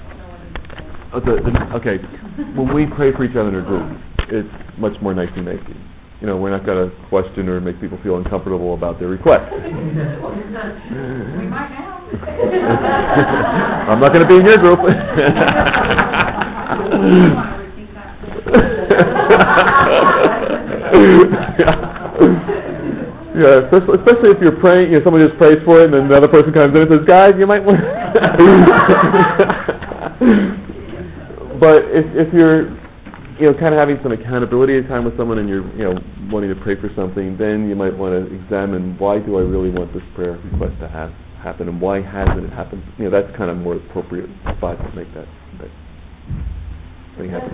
Okay, when we pray for each other in a group, it's much more nicey-nicey. We're not going to question or make people feel uncomfortable about their request. We might now. I'm not going to be in your group. Yeah, especially if you're praying, someone just prays for it, and then another person comes in and says, "Guys, you might want." But if you're, kind of having some accountability time with someone, and you're, wanting to pray for something, then you might want to examine, why do I really want this prayer request to happen, and why hasn't it happened? That's kind of more appropriate spot to make that thing happen.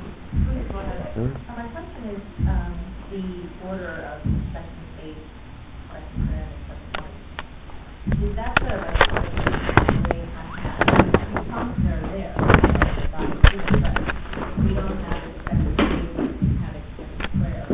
My question is the order of section 8, question prayer and section 8. Is that the way the promises are there? We don't have it section 8, have it section prayer.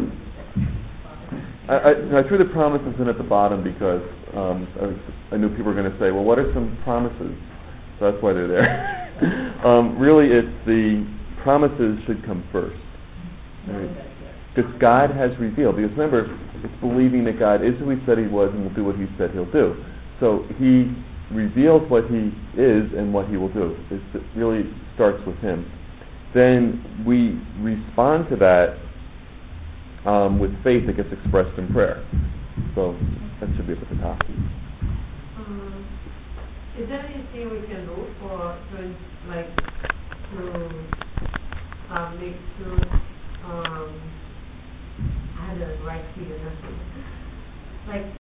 I threw the promises in at the bottom because I knew people were going to say, well, what are some promises? So that's why they're there. Really, it's the promises should come first. Right? Because God has revealed. Because remember, it's believing that God is who He said He was and will do what He said He'll do. So He reveals what He is and what He will do. It really starts with Him. Then we respond to that with faith that gets expressed in prayer. So that should be up at the top. Is there anything we can do I had a right figure, nothing. Like